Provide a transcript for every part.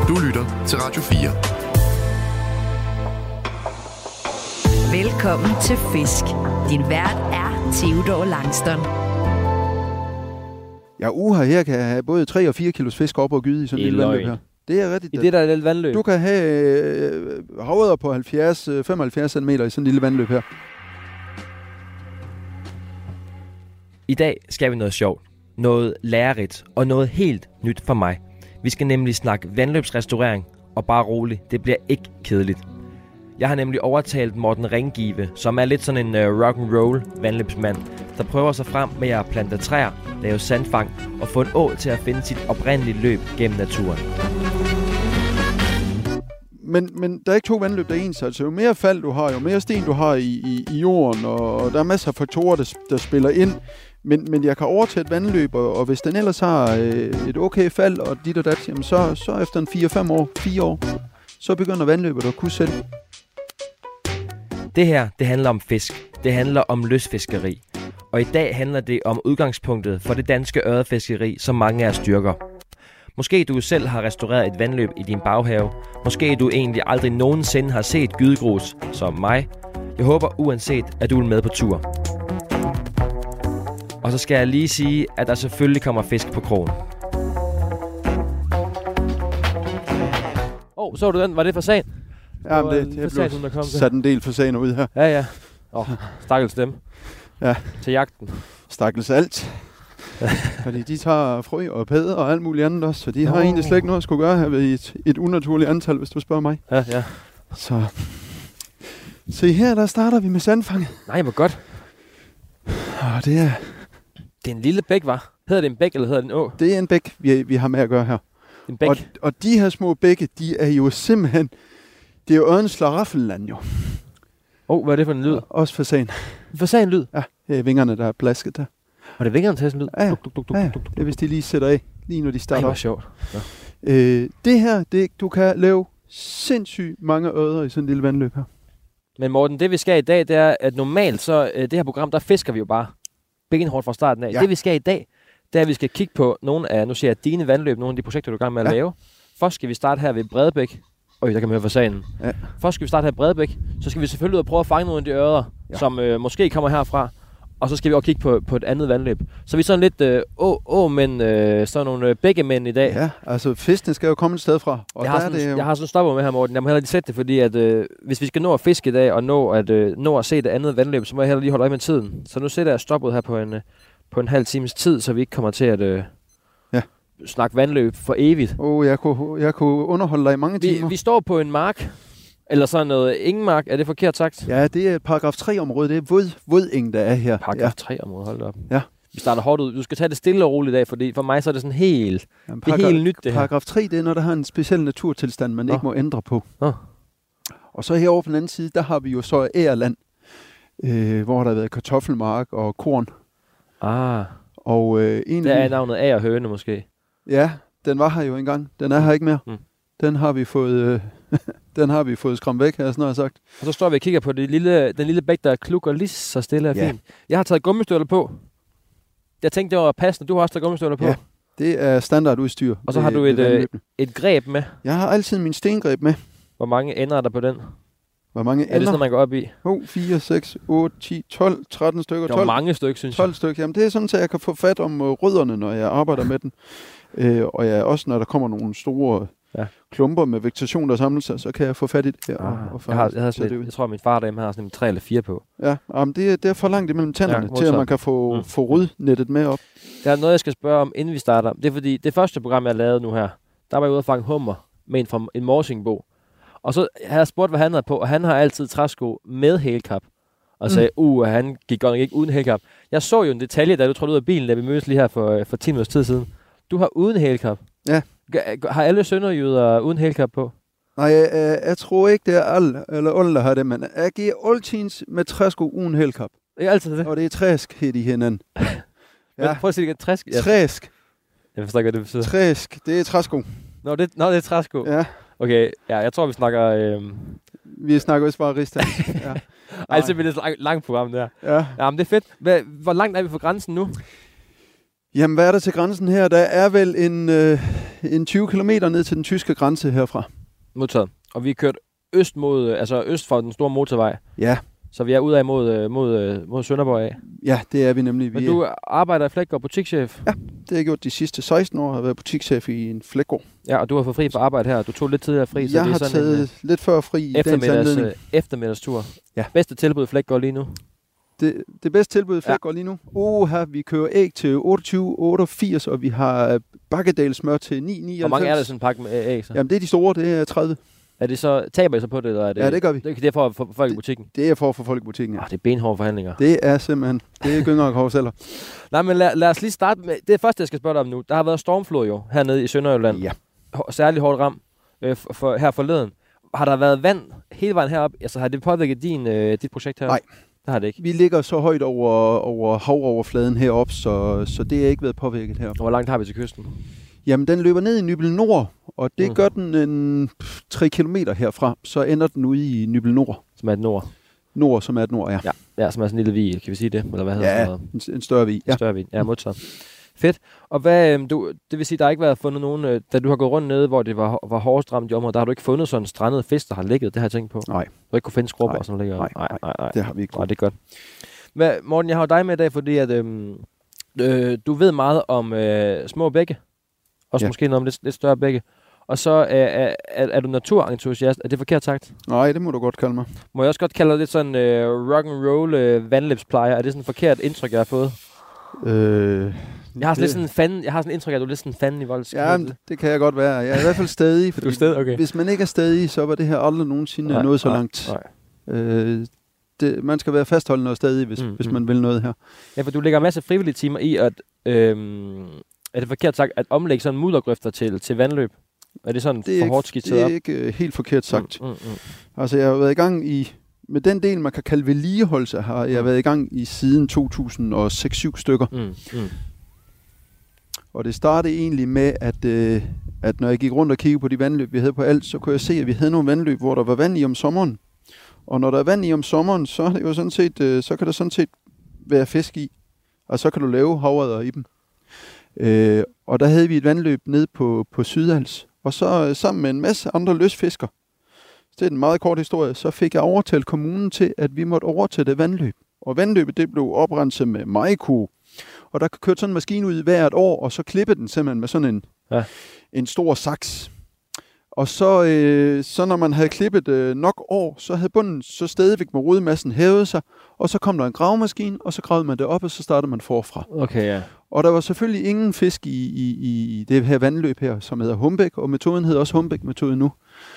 Du lytter til Radio 4. Velkommen til Fisk. Din vært er Theodor Langston. Ja, her kan have både 3 og 4 kilos fisk op og gyde i sådan et lille vandløb her. Det er rigtigt. I det der lille vandløb? Du kan have havredder på 70-75 cm i sådan et lille vandløb her. I dag skal vi noget sjovt, noget lærerigt og noget helt nyt for mig. Vi skal nemlig snakke vandløbsrestaurering, og bare roligt, det bliver ikke kedeligt. Jeg har nemlig overtalt Morten Ringgive, som er lidt sådan en rock and roll vandløbsmand, der prøver sig frem med at plante træer, lave sandfang og få en å til at finde sit oprindelige løb gennem naturen. Men der er ikke 2 vandløb, der er ens. Altså jo mere fald du har, jo mere sten du har i jorden, og der er masser af faktorer, der spiller ind. Men jeg kan overtage et vandløb, og hvis den ellers har et okay fald og dit og dat, jamen så efter en 4 år, så begynder vandløbet at kunne selv. Det her, det handler om fisk. Det handler om lystfiskeri. Og i dag handler det om udgangspunktet for det danske ørredfiskeri, som mange af os styrker. Måske du selv har restaureret et vandløb i din baghave. Måske du egentlig aldrig nogensinde har set gydegrus, som mig. Jeg håber uanset, at du er med på tur. Og så skal jeg lige sige, at der selvfølgelig kommer fisk på krogen. Så du den? Var det fasan? Ja, men det blev sat en del fasaner ud her. Ja. Stakkels dem. Ja. Til jagten. Stakkels alt. Fordi de tager frø og pæder og alt muligt andet også, så de har egentlig slet ikke noget at skulle gøre her ved et unaturligt antal, hvis du spørger mig. Ja. Så her, der starter vi med sandfanget. Nej, hvor godt. Og det er en lille bæk, hva'? Hedder det en bæk, eller hedder det en å? Det er en bæk, vi har med at gøre her. En bæk? Og de her små bække, de er jo simpelthen... Det er jo ørens slaraffenland, jo. Hvad er det for en lyd? Også fasan. Fasan-lyd? Ja, det er vingerne, der er blasket der. Og det er vingerne, der har sådan en lyd? Ja. Det er, hvis de lige sætter af, lige når de starter. Ej, hvor sjovt. Ja. Det her, du kan lave sindssygt mange ørder i sådan en lille vandløb her. Men Morten, det vi skal i dag, det er, at normalt så det her program, der fisker vi jo bare benhårdt fra starten af. Ja. Det vi skal i dag, det er, at vi skal kigge på nogle af, nu siger jeg, dine vandløb, nogle af de projekter, du er i gang med at lave. Først skal vi starte her ved Bredebæk. Der kan man høre fasanen. Ja. Først skal vi starte her ved Bredebæk. Så skal vi selvfølgelig ud og prøve at fange nogle af de ørder, som måske kommer herfra. Og så skal vi også kigge på et andet vandløb. Så vi er sådan lidt sådan nogle bækkemænd i dag. Ja, altså fiskene skal jo komme et sted fra. Og jeg har sådan en stopper med her, Morten. Jeg må heller lige sætte det, fordi at, hvis vi skal nå at fiske i dag, og nå at se det andet vandløb, så må jeg heller lige holde øje med tiden. Så nu sætter jeg stoppet her på en halv times tid, så vi ikke kommer til at snakke vandløb for evigt. Jeg kunne underholde dig i mange timer. Vi står på en mark. Eller sådan noget ingenmark, er det forkert sagt? Ja, det er paragraf 3-område, det er vådeng, der er her. Paragraf 3-område, hold da op. Ja. Vi starter hårdt ud. Du skal tage det stille og roligt i dag, fordi for mig så er det sådan helt, det er helt nyt det her. Paragraf 3, det er, når der har en speciel naturtilstand, man ikke må ændre på. Og så herovre på den anden side, der har vi jo så ærland, hvor der har været kartoffelmark og korn. Og der er navnet agerhøne måske. Ja, den var her jo engang. Den er her ikke mere. Den har vi fået... Den har vi fået skræmt væk, har jeg snart sagt. Og så står vi og kigger på den lille bæk, der klukker lige så stille og fint. Jeg har taget gummistøvler på. Jeg tænkte, det var passende. Du har også taget gummistøvler på. Ja, det er standardudstyr. Og så har du et greb med. Jeg har altid min stengreb med. Hvor mange ender er der på den? Hvor mange ender? Er det sådan, man går op i? 4, 6, 8, 10, 12, 13 stykker. Det er mange stykker, synes jeg. 12 stykker. Jamen, det er sådan, at jeg kan få fat om rødderne, når jeg arbejder med den. Og også når der kommer nogle store... klumper med vegetation, der samler sig, så kan jeg få fat i det her. Jeg tror, at min far derhjemme har sådan 3 eller 4 på. Ja, men det er for langt imellem tænderne, til at man kan få rødnettet med op. Der er noget, jeg skal spørge om, inden vi starter. Det er fordi, det første program, jeg lavede nu her, der var jeg ude at fange hummer med en fra en morsingbo. Og så havde jeg spurgt, hvad han havde på, og han har altid træsko med hælkap. Og sagde, han gik godt ikke uden hælkap. Jeg så jo en detalje, da du trådte ud af bilen, da vi mødtes lige her for 10 minutters tid siden. Du har uden hælkap. Ja. Har alle sønderjyder uden hælkap på? Nej, jeg tror ikke, det er alle, der har det, men jeg giver altid med træsko uden hælkap. Det er altid det? Og det er træsk, hed i hinanden. Ja. Prøv at sige det, træsk? Ja. Træsk. Jeg forstår ikke, hvad det betyder. Træsk, det er træsko. Nå, det er træsko? Ja. Okay, jeg tror, vi snakker... Vi snakker også bare rigsdansk. Ja. Ej, det er et langt program, der. Ja. Men det er fedt. Hvor langt er vi fra grænsen nu? Jamen, hvad er der til grænsen her? Der er vel en 20 kilometer ned til den tyske grænse herfra. Modtaget. Og vi er kørt øst for den store motorvej. Ja. Så vi er ude af mod Sønderborg af. Ja, det er vi nemlig. Men du arbejder i Fleggaard, butikschef? Ja, det har jeg gjort de sidste 16 år. Jeg har været butikschef i en Fleggaard. Ja, og du har fået fri for arbejde her. Du tog lidt tidligere fri. Jeg har taget lidt før fri i dagens anledning. Eftermiddagstur. Ja. Bedste tilbud i Fleggaard lige nu? Det bedste tilbud i Fleggaard lige nu? Vi kører æg til 28,88, og vi har bakkedalsmør til 9,99. Hvor mange er der sådan en pakke med æg så? Jamen, det er de store. Det er 30. Er det så, taber I så på det, eller er det? Ja, det gør vi. Det er for at få folk i butikken? Det er for at få folk i butikken, ja. Det er benhårde forhandlinger. Det er simpelthen, det er gynger og karuseller. Nej, men lad os lige starte med, det første, jeg skal spørge dig om nu. Der har været stormflod jo, hernede i Sønderjylland. Ja. Særligt hårdt ram her forleden. Har der været vand hele vejen herop? Altså, har det påvirket dit projekt her? Nej. Det har det ikke. Vi ligger så højt over havoverfladen heroppe, så det er ikke været påvirket her. Og hvor langt har vi til kysten? Jamen, den løber ned i Nybel Nord, og det gør den en 3 kilometer herfra. Så ender den ude i Nybel Nord. Som er et nord. Nord, som er et nord, ja. Ja, som er sådan en lille vig, kan vi sige det? Eller hvad hedder det? Ja, en større vig. Ja. En større vig, ja, modtaget. Fedt. Og hvad, det vil sige, der har ikke været fundet nogen, da du har gået rundt nede, hvor det var hårdest ramt i området, der har du ikke fundet sådan en strandet fisk, der har ligget, det har jeg tænkt på? Nej. Du har ikke kunne finde skrubber og sådan ligger? Nej, det har vi ikke. Nej, det er godt. Morten, jeg har jo dig med i dag, fordi at, du ved meget om små bække. Også måske noget om lidt større bække. Og så er du naturentusiast. Er det forkert sagt? Nej, det må du godt kalde mig. Må jeg også godt kalde dig lidt sådan rock and roll vandløbsplejer? Er det sådan et forkert indtryk, jeg har fået? Jeg har sådan et indtryk af, at du er lidt sådan en fanden i voldsk. Ja, det kan jeg godt være. Jeg er i hvert fald stadig. Du er stadig? Okay. Hvis man ikke er stadig, så var det her aldrig nogensinde noget så langt. Man skal være fastholdende og stadig, hvis man vil noget her. Ja, for du lægger en masse frivillige timer i, at er det forkert sagt, at omlægge sådan muddergrøfter til vandløb? Er det sådan for hårdt skitseret op? Det er ikke helt forkert sagt. Altså, jeg har været i gang med den del, man kan kalde vedligeholdelse, har jeg været i gang i siden 2006-7 stykker. Og det startede egentlig med, at når jeg gik rundt og kiggede på de vandløb, vi havde på alt, så kunne jeg se, at vi havde nogle vandløb, hvor der var vand i om sommeren. Og når der er vand i om sommeren, så er det jo sådan set, så kan der sådan set være fisk i, og så kan du lave havredder i dem. Og der havde vi et vandløb nede på Sydals, og så sammen med en masse andre løsfisker, det er en meget kort historie, så fik jeg overtalt kommunen til, at vi måtte overtage det vandløb. Og vandløbet, det blev oprenset med majko, og der kørte sådan en maskine ud hvert år, og så klippede den simpelthen med sådan en stor saks. Og så når man havde klippet nok år, så havde bunden så stadigvæk med rodmassen hævet sig, og så kom der en gravemaskine, og så gravede man det op, og så startede man forfra. Okay, ja. Og der var selvfølgelig ingen fisk i det her vandløb her, som hedder Humbæk, og metoden hedder også Humbæk-metoden nu.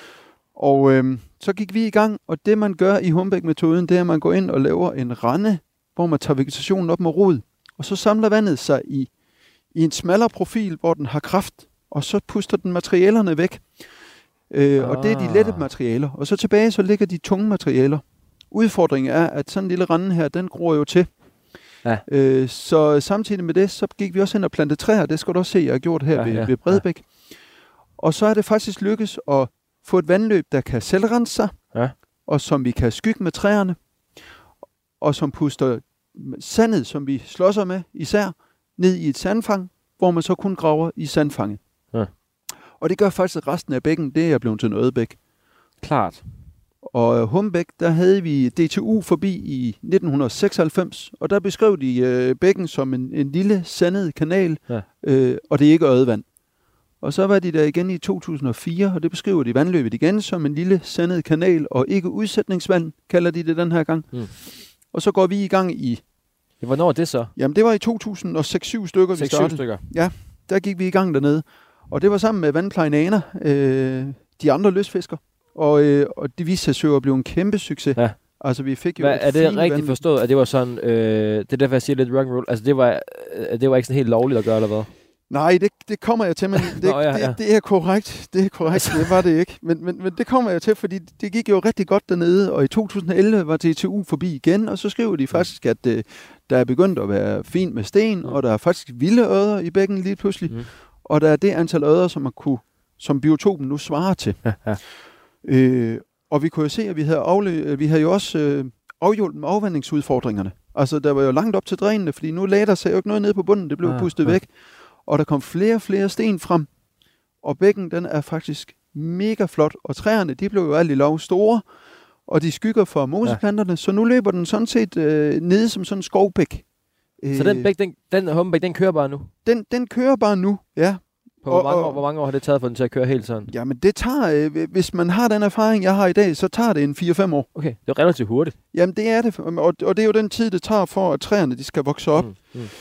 Og så gik vi i gang, og det man gør i Humbæk-metoden, det er, at man går ind og laver en rende, hvor man tager vegetationen op med rod, og så samler vandet sig i en smallere profil, hvor den har kraft, og så puster den materialerne væk. Og det er de lette materialer. Og så tilbage, så ligger de tunge materialer. Udfordringen er, at sådan en lille rende her, den gror jo til. Ja. Så samtidig med det, så gik vi også hen og plantede træer. Det skal du også se, jeg har gjort her ved Bredbæk. Ja. Og så er det faktisk lykkes at få et vandløb, der kan selvrense sig, og som vi kan skygge med træerne, og som puster sandet, som vi slåsser med især, ned i et sandfang, hvor man så kun graver i sandfanget. Ja. Og det gør faktisk resten af bækken, det er blevet til en ødebæk. Klart. Og Humbæk, der havde vi DTU forbi i 1996, og der beskrev de bækken som en lille sandet kanal, og det er ikke ødevand. Og så var de der igen i 2004, og det beskriver de vandløbet igen som en lille sandet kanal, og ikke udsætningsvand, kalder de det den her gang. Og så går vi i gang i... Ja, hvornår er det så? Jamen, det var i 2006-7 stykker, vi startede. 6-7 stykker? Ja, der gik vi i gang dernede. Og det var sammen med vandplejenaner, de andre løsfisker. Og det viste sig jo at blive en kæmpe succes. Ja. Altså, vi fik jo er det rigtigt forstået, at det var sådan... det er derfor, jeg siger lidt rock'n'roll. Altså, det var ikke sådan helt lovligt at gøre, eller hvad? Nej, det kommer jeg til, men det er korrekt. Det er korrekt, det var det ikke. Men det kommer jeg til, fordi det gik jo rigtig godt dernede, og i 2011 var DTU forbi igen, og så skriver de faktisk, at der er begyndt at være fint med sten, og der er faktisk vilde ørder i bækken lige pludselig, og der er det antal ørder, som biotopen nu svarer til. Og vi kunne jo se, at vi havde jo også afhjulpet med afvandingsudfordringerne. Altså, der var jo langt op til drænene, fordi nu lagde der sig jo ikke noget ned på bunden, det blev pustet væk. Og der kom flere og flere sten frem. og bækken, den er faktisk mega flot, og træerne, de blev jo alt i lov store, og de skygger for moseplanterne, så nu løber den sådan set nede som sådan en skovbæk. Så den bæk, den Humlebæk, den kører bare nu? Den kører bare nu, ja. På hvor mange år har det taget for den til at køre helt sådan? Jamen det tager, hvis man har den erfaring, jeg har i dag, så tager det en 4-5 år. Okay, det er relativt hurtigt. Jamen det er det, og det er jo den tid, det tager for, at træerne de skal vokse op.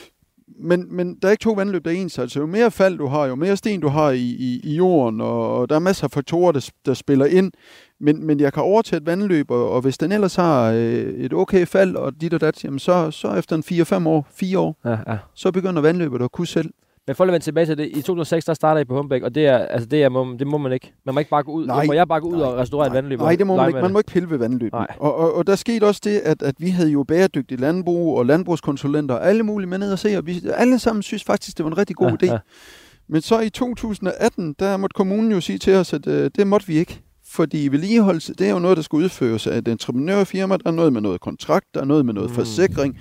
Men der er ikke 2 vandløb, der er ens. Altså jo mere fald du har, jo mere sten du har i jorden, og der er masser af faktorer, der spiller ind. Men jeg kan overtage et vandløb, og hvis den ellers har et okay fald, og dit og dat, jamen så efter en 4-5 år, 4 år, så begynder vandløbet at kunne selv. Men for at vende tilbage til det, i 2006, der starter I på Humlebæk, og det må man ikke. Man må ikke bare gå ud. Må jeg bare gå ud og restaurere et vandløb? Nej, det må man ikke. Man må ikke pille ved vandløbet. Og der skete også det, at vi havde jo bæredygtigt landbrug og landbrugskonsulenter og alle mulige med ned og se, og vi alle sammen synes faktisk, det var en rigtig god idé. Men så i 2018, der måtte kommunen jo sige til os, at det måtte vi ikke. Fordi vedligeholdelse, det er jo noget, der skal udføres af et entreprenørfirma. Der er noget med noget kontrakt, der er noget med noget forsikring.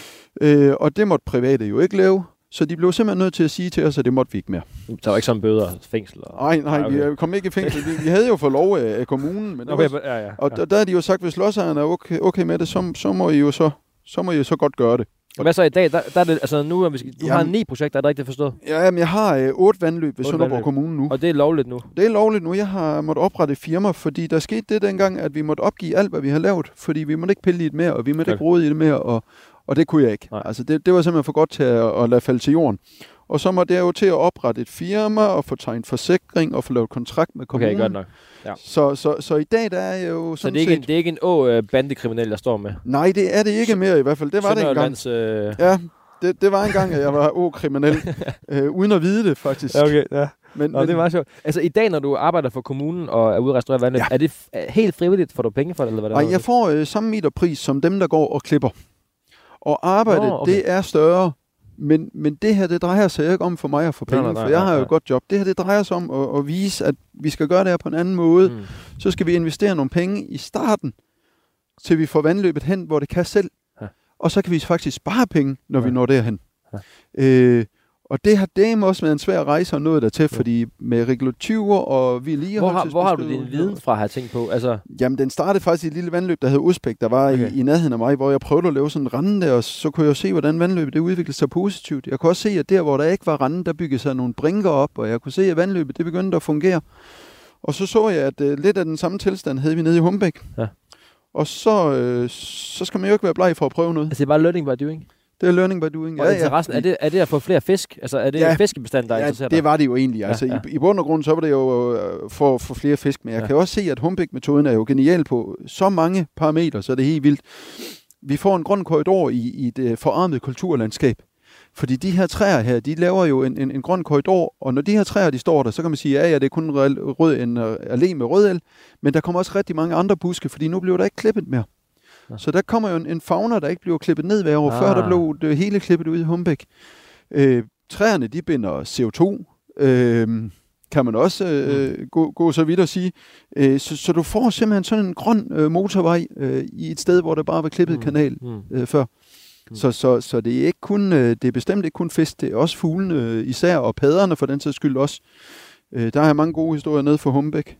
Og det måtte private jo ikke lave. Så de blev simpelthen nødt til at sige til os, at det måtte vi ikke mere. Der var ikke sådan bøder og fængsel? Nej, okay. Vi kom ikke i fængsel. Vi havde jo fået lov af kommunen. Men og der har de jo sagt, hvis lodsejeren er okay med det, så må I jo så godt gøre det. Og hvad så i dag? Der er det, altså nu, du har 9 projekter, er det rigtigt forstået? Ja, men jeg har 8 vandløb ved Sønderborg Kommune nu. Og det er lovligt nu? Det er lovligt nu. Jeg har måttet oprette et firma, fordi der skete det dengang, at vi måtte opgive alt, hvad vi har lavet. Fordi vi måtte ikke pille i det mere, og vi måtte ikke rode i det mere, og det kunne jeg ikke. Nej. Altså det var simpelthen for godt til at lade falde til jorden. Og så må det jo til at oprette et firma, og få tegnet forsikring, og få lavet kontrakt med kommunen. Okay, godt nok. Ja. Så i dag, der er jeg jo sådan set... Så det er ikke en bandekriminel, der står med? Nej, det er det ikke mere i hvert fald. Det var det engang. Ja, det var engang, at jeg var kriminel, uden at vide det faktisk. Okay, ja. Men det er meget sjovt. Altså i dag, når du arbejder for kommunen og er ude at restaurere vandløb, er det helt frivilligt? Får du penge for det? Eller hvad Nej, jeg får samme meterpris som dem, der går og klipper. Og arbejdet, det er større, men det her, det drejer sig ikke om for mig at få penge, for jeg har jo et godt job. Det her, det drejer sig om at vise, at vi skal gøre det her på en anden måde. Så skal vi investere nogle penge i starten, til vi får vandløbet hen, hvor det kan selv. Og så kan vi faktisk spare penge, når vi når derhen. Og det har dem også været en svær rejse og noget dertil, fordi med regulativer og vedligeholdelsesbeskyttelse... Hvor har du din viden fra, har jeg tænkt på? Altså... Jamen, den startede faktisk i et lille vandløb, der hed Usbæk, der var i nærheden af mig, hvor jeg prøvede at lave sådan en rende der, og så kunne jeg se, hvordan vandløbet det udviklede sig positivt. Jeg kunne også se, at der, hvor der ikke var rende, der byggede sig nogle brinker op, og jeg kunne se, at vandløbet det begyndte at fungere. Og så jeg, at lidt af den samme tilstand havde vi nede i Humlebæk. Ja. Og så skal man jo ikke være bleg for at prøve noget. Altså, det er bare learning by doing? Det er learning by doing, og interessen, er det at få flere fisk? Altså, er det fiskebestand, der interesserer dig? Det var det jo egentlig. Altså, i bund og grund, så var det jo for at få flere fisk. Men jeg kan også se, at Humlebæk-metoden er jo genial på så mange parametre, så det er helt vildt. Vi får en grøn korridor i et forarmet kulturlandskab. Fordi de her træer her, de laver jo en grøn korridor, og når de her træer, de står der, så kan man sige, ja, det er kun en allé med rødel, men der kommer også rigtig mange andre buske, fordi nu bliver der ikke klippet mere. Så der kommer jo en fauna, der ikke bliver klippet ned hver år. Før der blev det hele klippet ud i Humlebæk. Træerne, de binder CO2, kan man også gå så vidt at sige. Så du får simpelthen sådan en grøn motorvej i et sted, hvor der bare var klippet kanal før. Så det er ikke kun, det er bestemt ikke kun fisk, det er også fuglene især, og padderne for den sags skyld også. Der er mange gode historier nede for Humlebæk.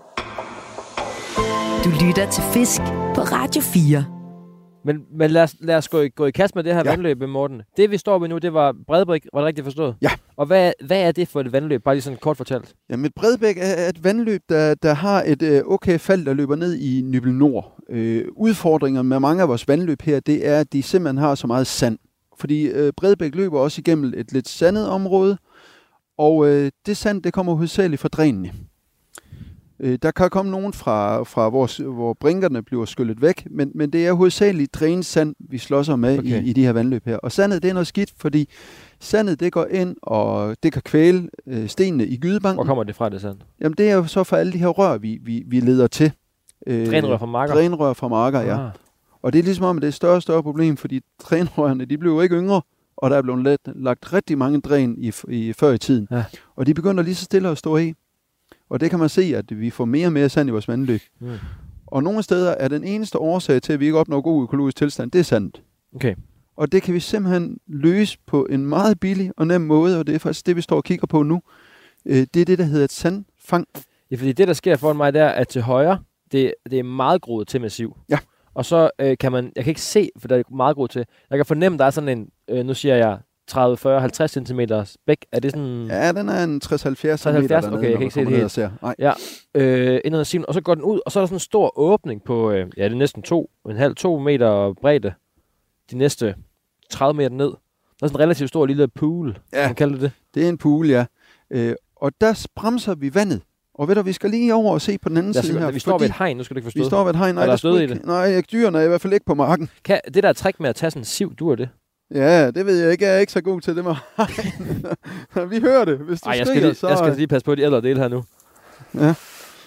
Du lytter til Fisk på Radio 4. Men lad os gå i kast med det her vandløb, Morten. Det vi står ved nu, det var Bredbæk, var det rigtigt forstået? Ja. Og hvad er det for et vandløb? Bare lige sådan kort fortalt. Jamen Bredbæk er et vandløb, der har et okay fald, der løber ned i Nybøl Nord. Udfordringer med mange af vores vandløb her, det er, at de simpelthen har så meget sand. Fordi Bredbæk løber også igennem et lidt sandet område, og det sand, det kommer hovedsageligt fra drænene. Der kan komme nogen fra hvor brinkerne bliver skyllet væk, men det er hovedsageligt drænsand, vi slåsser med i de her vandløb her. Og sandet, det er noget skidt, fordi sandet, det går ind, og det kan kvæle stenene i gydebanken. Hvor kommer det fra, det sand? Jamen, det er jo så fra alle de her rør, vi leder til. Drænrør fra marker? Drænrør fra marker, ja. Og det er ligesom om, at det er et større og større problem, fordi drænrørene, de bliver jo ikke yngre, og der er blevet lagt rigtig mange dræn før i tiden. Ja. Og de begynder lige så stille at stå af. Og det kan man se, at vi får mere og mere sand i vores vandløb. Og nogle steder er den eneste årsag til, at vi ikke opnår god økologisk tilstand, det er sandet. Okay. Og det kan vi simpelthen løse på en meget billig og nem måde, og det er faktisk det, vi står og kigger på nu. Det er det, der hedder et sandfang. Ja, fordi det, der sker foran mig, det er, at til højre, det er meget groet til massiv. Ja. Og så kan man, jeg kan ikke se, for der er meget groet til. Jeg kan fornemme, der er sådan en, nu siger jeg, 30, 40, 50 cm bæk. Er det sådan... Ja, den er en 60-70 cm 60-70? dernede, Okay, jeg kan ikke se det helt. Nej. Ja, ind under siven, og så går den ud, og så er der sådan en stor åbning på, det er næsten 2,5 meter bredde. De næste 30 meter ned. Der er sådan en relativt stor lille pool, man kalder det. Det er en pool, ja. Og der bremser vi vandet. Og ved du, vi skal lige over og se på den anden side her. Vi står ved et hegn, nu skal du ikke forstå. Vi står ved et hegn. Nej, der er stød i det. Nej, dyrene er i hvert fald ikke på marken. Det der trick med at tage sådan en siv, du er det? Ja, det ved jeg ikke. Jeg er ikke så god til det med hegn. Vi hører det. Hvis du skriger, så... Jeg skal lige passe på de ældre dele her nu. Ja.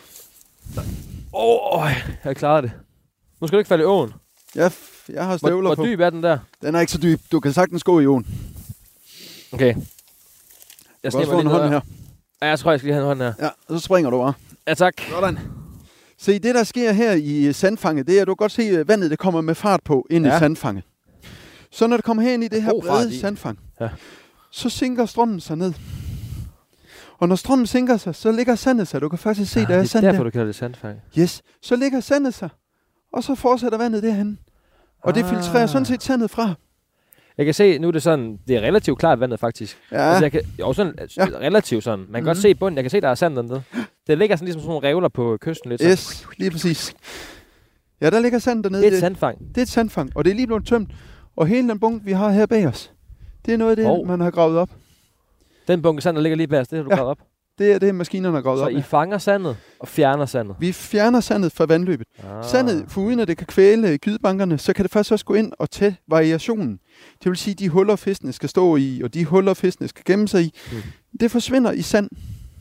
Jeg klarede det. Nu skal du ikke falde i åen. Jeg har støvler på. Hvor dyb er den der? Den er ikke så dyb. Du kan sagtens gå i åen. Okay. Jeg skal få en hånd her. Ja, jeg tror, jeg skal lige have en hånd her. Ja, så springer du bare. Ja, tak. Sådan. Se, det der sker her i sandfanget, det er, at du kan godt se, at vandet det kommer med fart på ind i sandfanget. Så når det kommer herind i det her brede sandfang, så sinker strømmen sig ned. Og når strømmen sinker sig, så ligger sandet sig. Du kan faktisk se, der er sand der. Det er derfor, du kalder det sandfang. Yes. Så ligger sandet sig, og så fortsætter vandet derhen. Og det filtrerer sådan set sandet fra. Jeg kan se, nu er det sådan, det er relativt klart vandet faktisk. Ja. Altså, jeg kan, relativt sådan. Man kan godt se bunden, jeg kan se, der er sand dernede. Det ligger sådan ligesom sådan nogle revler på kysten lidt. Yes, lige præcis. Ja, der ligger sand dernede. Det er et sandfang. Det er et sandfang, og det er lige blevet tømt. Og hele den bunke, vi har her bag os, det er noget af det, man har gravet op. Den bunke sand, der ligger lige bag os, det har du gravet op? Det er maskinerne, der har gravet op. Så I fanger sandet og fjerner sandet? Vi fjerner sandet fra vandløbet. Sandet, for uden at det kan kvæle gydebankerne, så kan det faktisk også gå ind og tage variationen. Det vil sige, de huller, fiskene skal stå i, og de huller, fiskene skal gemme sig i, det forsvinder i sand.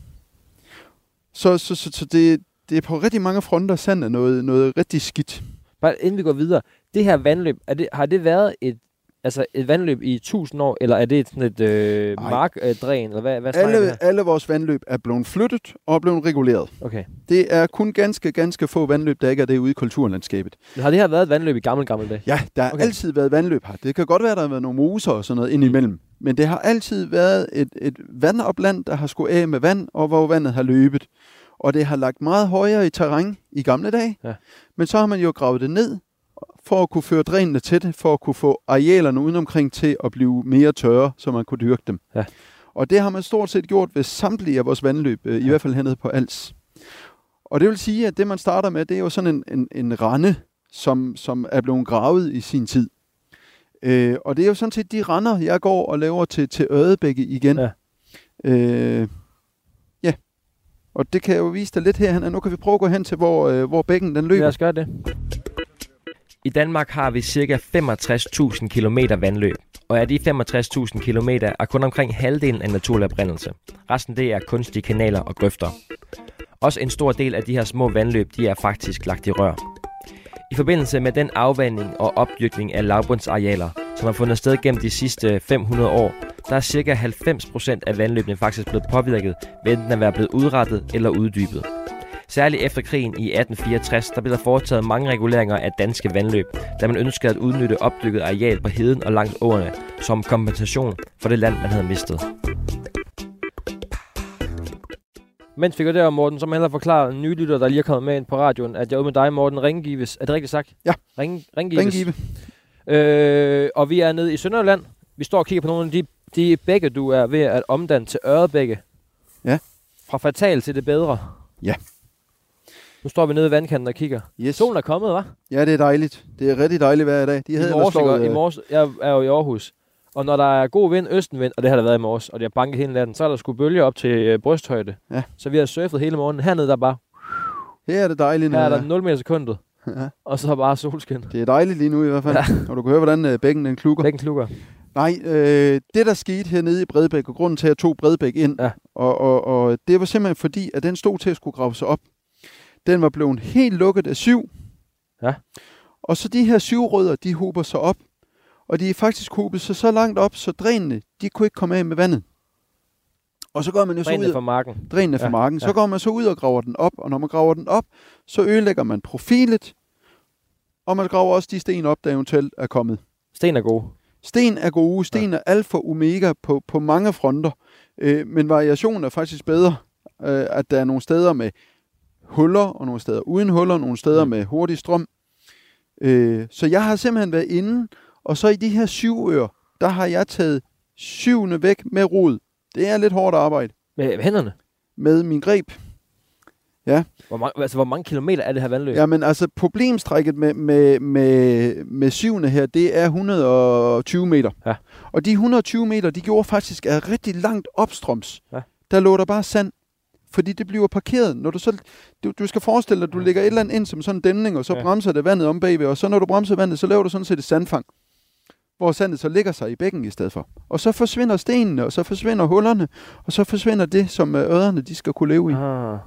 Så det er på rigtig mange fronter, sand er noget rigtig skidt. Bare inden vi går videre, det her vandløb, har det været et vandløb i 1000 år, eller er det sådan et markdræn, eller hvad alle vores vandløb er blevet flyttet og er blevet reguleret. Okay. Det er kun ganske få vandløb, der ikke er det ude i kulturlandskabet. Men har det her været et vandløb i gamle dage? Ja, der har altid været vandløb her. Det kan godt være, der har været nogle moser og sådan noget indimellem. Men det har altid været et vandopland, der har skulle af med vand, og hvor vandet har løbet. Og det har lagt meget højere i terræn i gamle dage. Ja. Men så har man jo gravet det ned, for at kunne føre drænene til det, for at kunne få arealerne udenomkring til at blive mere tørre, så man kunne dyrke dem. Ja. Og det har man stort set gjort ved samtlige af vores vandløb, i hvert fald hernede på Als. Og det vil sige, at det man starter med, det er jo sådan en rende, som er blevet gravet i sin tid. Og det er jo sådan set de render, jeg går og laver til Ødebække igen. Ja. Og det kan jeg jo vise dig lidt her. Nu kan vi prøve at gå hen til, hvor bækken den løber. Lad os gøre det. I Danmark har vi ca. 65.000 km vandløb, og af de 65.000 km er kun omkring halvdelen af naturlig oprindelse. Resten det er kunstige kanaler og grøfter. Også en stor del af de her små vandløb, de er faktisk lagt i rør. I forbindelse med den afvanding og opdyrkning af lavbundsarealer, som har fundet sted gennem de sidste 500 år, der er ca. 90% af vandløbene faktisk blevet påvirket ved enten at være blevet udrettet eller uddybet. Særligt efter krigen i 1864, der blev der foretaget mange reguleringer af danske vandløb, da man ønskede at udnytte opdyrket areal på heden og langs åerne som kompensation for det land, man havde mistet. Mens vi går der, Morten, så må jeg hellere forklare en ny lytter, der lige er kommet med ind på radioen, at jeg er ude med dig, Morten Ringgives. Er det rigtigt sagt? Ja. Ringgive. Og vi er nede i Sønderjylland. Vi står og kigger på nogle af de bække, du er ved at omdanne til Ødebække. Ja. Fra fatal til det bedre. Ja. Nu står vi nede i vandkanten og kigger. Yes. Solen er kommet, hva'? Ja, det er dejligt. Det er rigtig dejligt hver dag. I morges, jeg er jo i Aarhus. Og når der er god vind, østenvind, og det har der været i morges, og det har banket hele natten, så er der sgu bølger op til brysthøjde. Ja. Så vi har surfet hele morgenen. Hernede der bare... Her er det dejligt. Her er der 0 meter sekundet. Ja. Og så bare solskin. Det er dejligt lige nu i hvert fald. Ja. Og du kan høre, hvordan bækken den klukker. Bækken klukker. Nej, det der skete hernede i Bredbæk, og grunden til, at jeg tog Bredbæk ind, og det var simpelthen fordi, at den stod til at skulle grave sig op. Den var blevet helt lukket af syv. Ja. Og så de her syvrødder, de hober sig op. Og de er faktisk hobet sig så langt op, så drænene, de kunne ikke komme af med vandet. Og så går man jo så ud fra marken. Drænene fra marken. Så går man så ud og graver den op, og når man graver den op, så ødelægger man profilet, og man graver også de sten op, der eventuelt er kommet. Sten er gode. Sten er gode. Sten er alfa og omega på mange fronter. Men variationen er faktisk bedre, at der er nogle steder med huller, og nogle steder uden huller, nogle steder med hurtig strøm. Så jeg har simpelthen været inde, og så i de her 7 øer, der har jeg taget 7. væk med rod. Det er lidt hårdt arbejde. Med hænderne? Med min greb. Ja. Hvor mange kilometer er det her vandløb? Jamen altså, problemstrækket med 7. her, det er 120 meter. Ja. Og de 120 meter, de gjorde faktisk er rigtig langt opstrøms. Ja. Der lå der bare sand. Fordi det bliver parkeret. Når du skal forestille dig, at du lægger et eller andet ind som sådan en dæmning, og så bremser det vandet om bagved, og så når du bremser vandet, så laver du sådan set et sandfang, hvor sandet så ligger sig i bækken i stedet for. Og så forsvinder stenene, og så forsvinder hullerne, og så forsvinder det, som ørrederne de skal kunne leve i.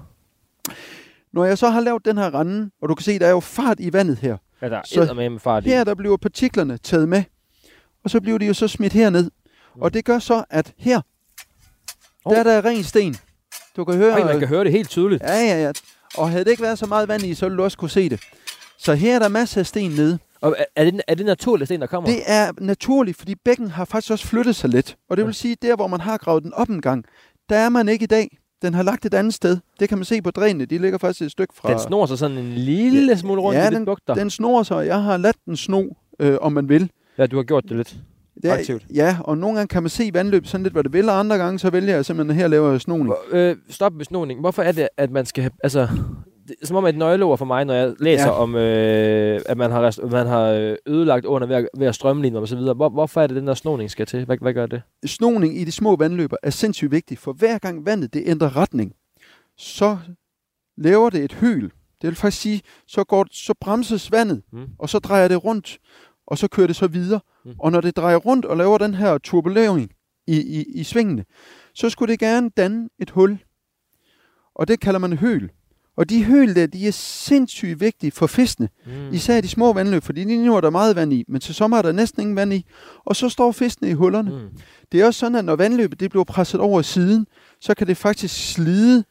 Når jeg så har lavet den her rende, og du kan se, der er jo fart i vandet her. Ja, der er så med fart i. Her der bliver partiklerne taget med, og så bliver de jo så smidt herned. Og det gør så, at her, der er der ren sten. Du kan høre... man kan høre det helt tydeligt. Ja. Og havde det ikke været så meget vand i, så ville du også kunne se det. Så her er der masser af sten nede. Og er det naturlige sten, der kommer? Det er naturligt, fordi bækken har faktisk også flyttet sig lidt. Og det vil sige, der hvor man har gravet den op en gang, der er man ikke i dag. Den har lagt et andet sted. Det kan man se på drænene. De ligger faktisk et stykke fra... Den snor sig sådan en lille smule rundt i lidt bugter. Den snor sig. Jeg har ladt den sno, om man vil. Ja, du har gjort det lidt aktivt. Ja, og nogle gange kan man se vandløb sådan lidt, hvad det vil, og andre gange så vælger jeg simpelthen her laver jeg snoning. Stop med snoning. Hvorfor er det, at man skal have... Altså, det er som om et nøgleord for mig, når jeg læser om, at man har ødelagt åerne ved at strømline og så videre. Hvorfor er det, den der snoning skal til? Hvad gør det? Snoning i de små vandløber er sindssygt vigtigt, for hver gang vandet det ændrer retning, så laver det et høl. Det vil faktisk sige, så bremses vandet, og så drejer det rundt, og så kører det så videre. Og når det drejer rundt og laver den her turbulering i svingene, så skulle det gerne danne et hul. Og det kalder man høl. Og de høl der, de er sindssygt vigtige for fiskene. Især i de små vandløb, fordi lige nu er der meget vand i, men til sommer er der næsten ingen vand i. Og så står fiskene i hullerne. Det er også sådan, at når vandløbet det bliver presset over siden, så kan det faktisk slide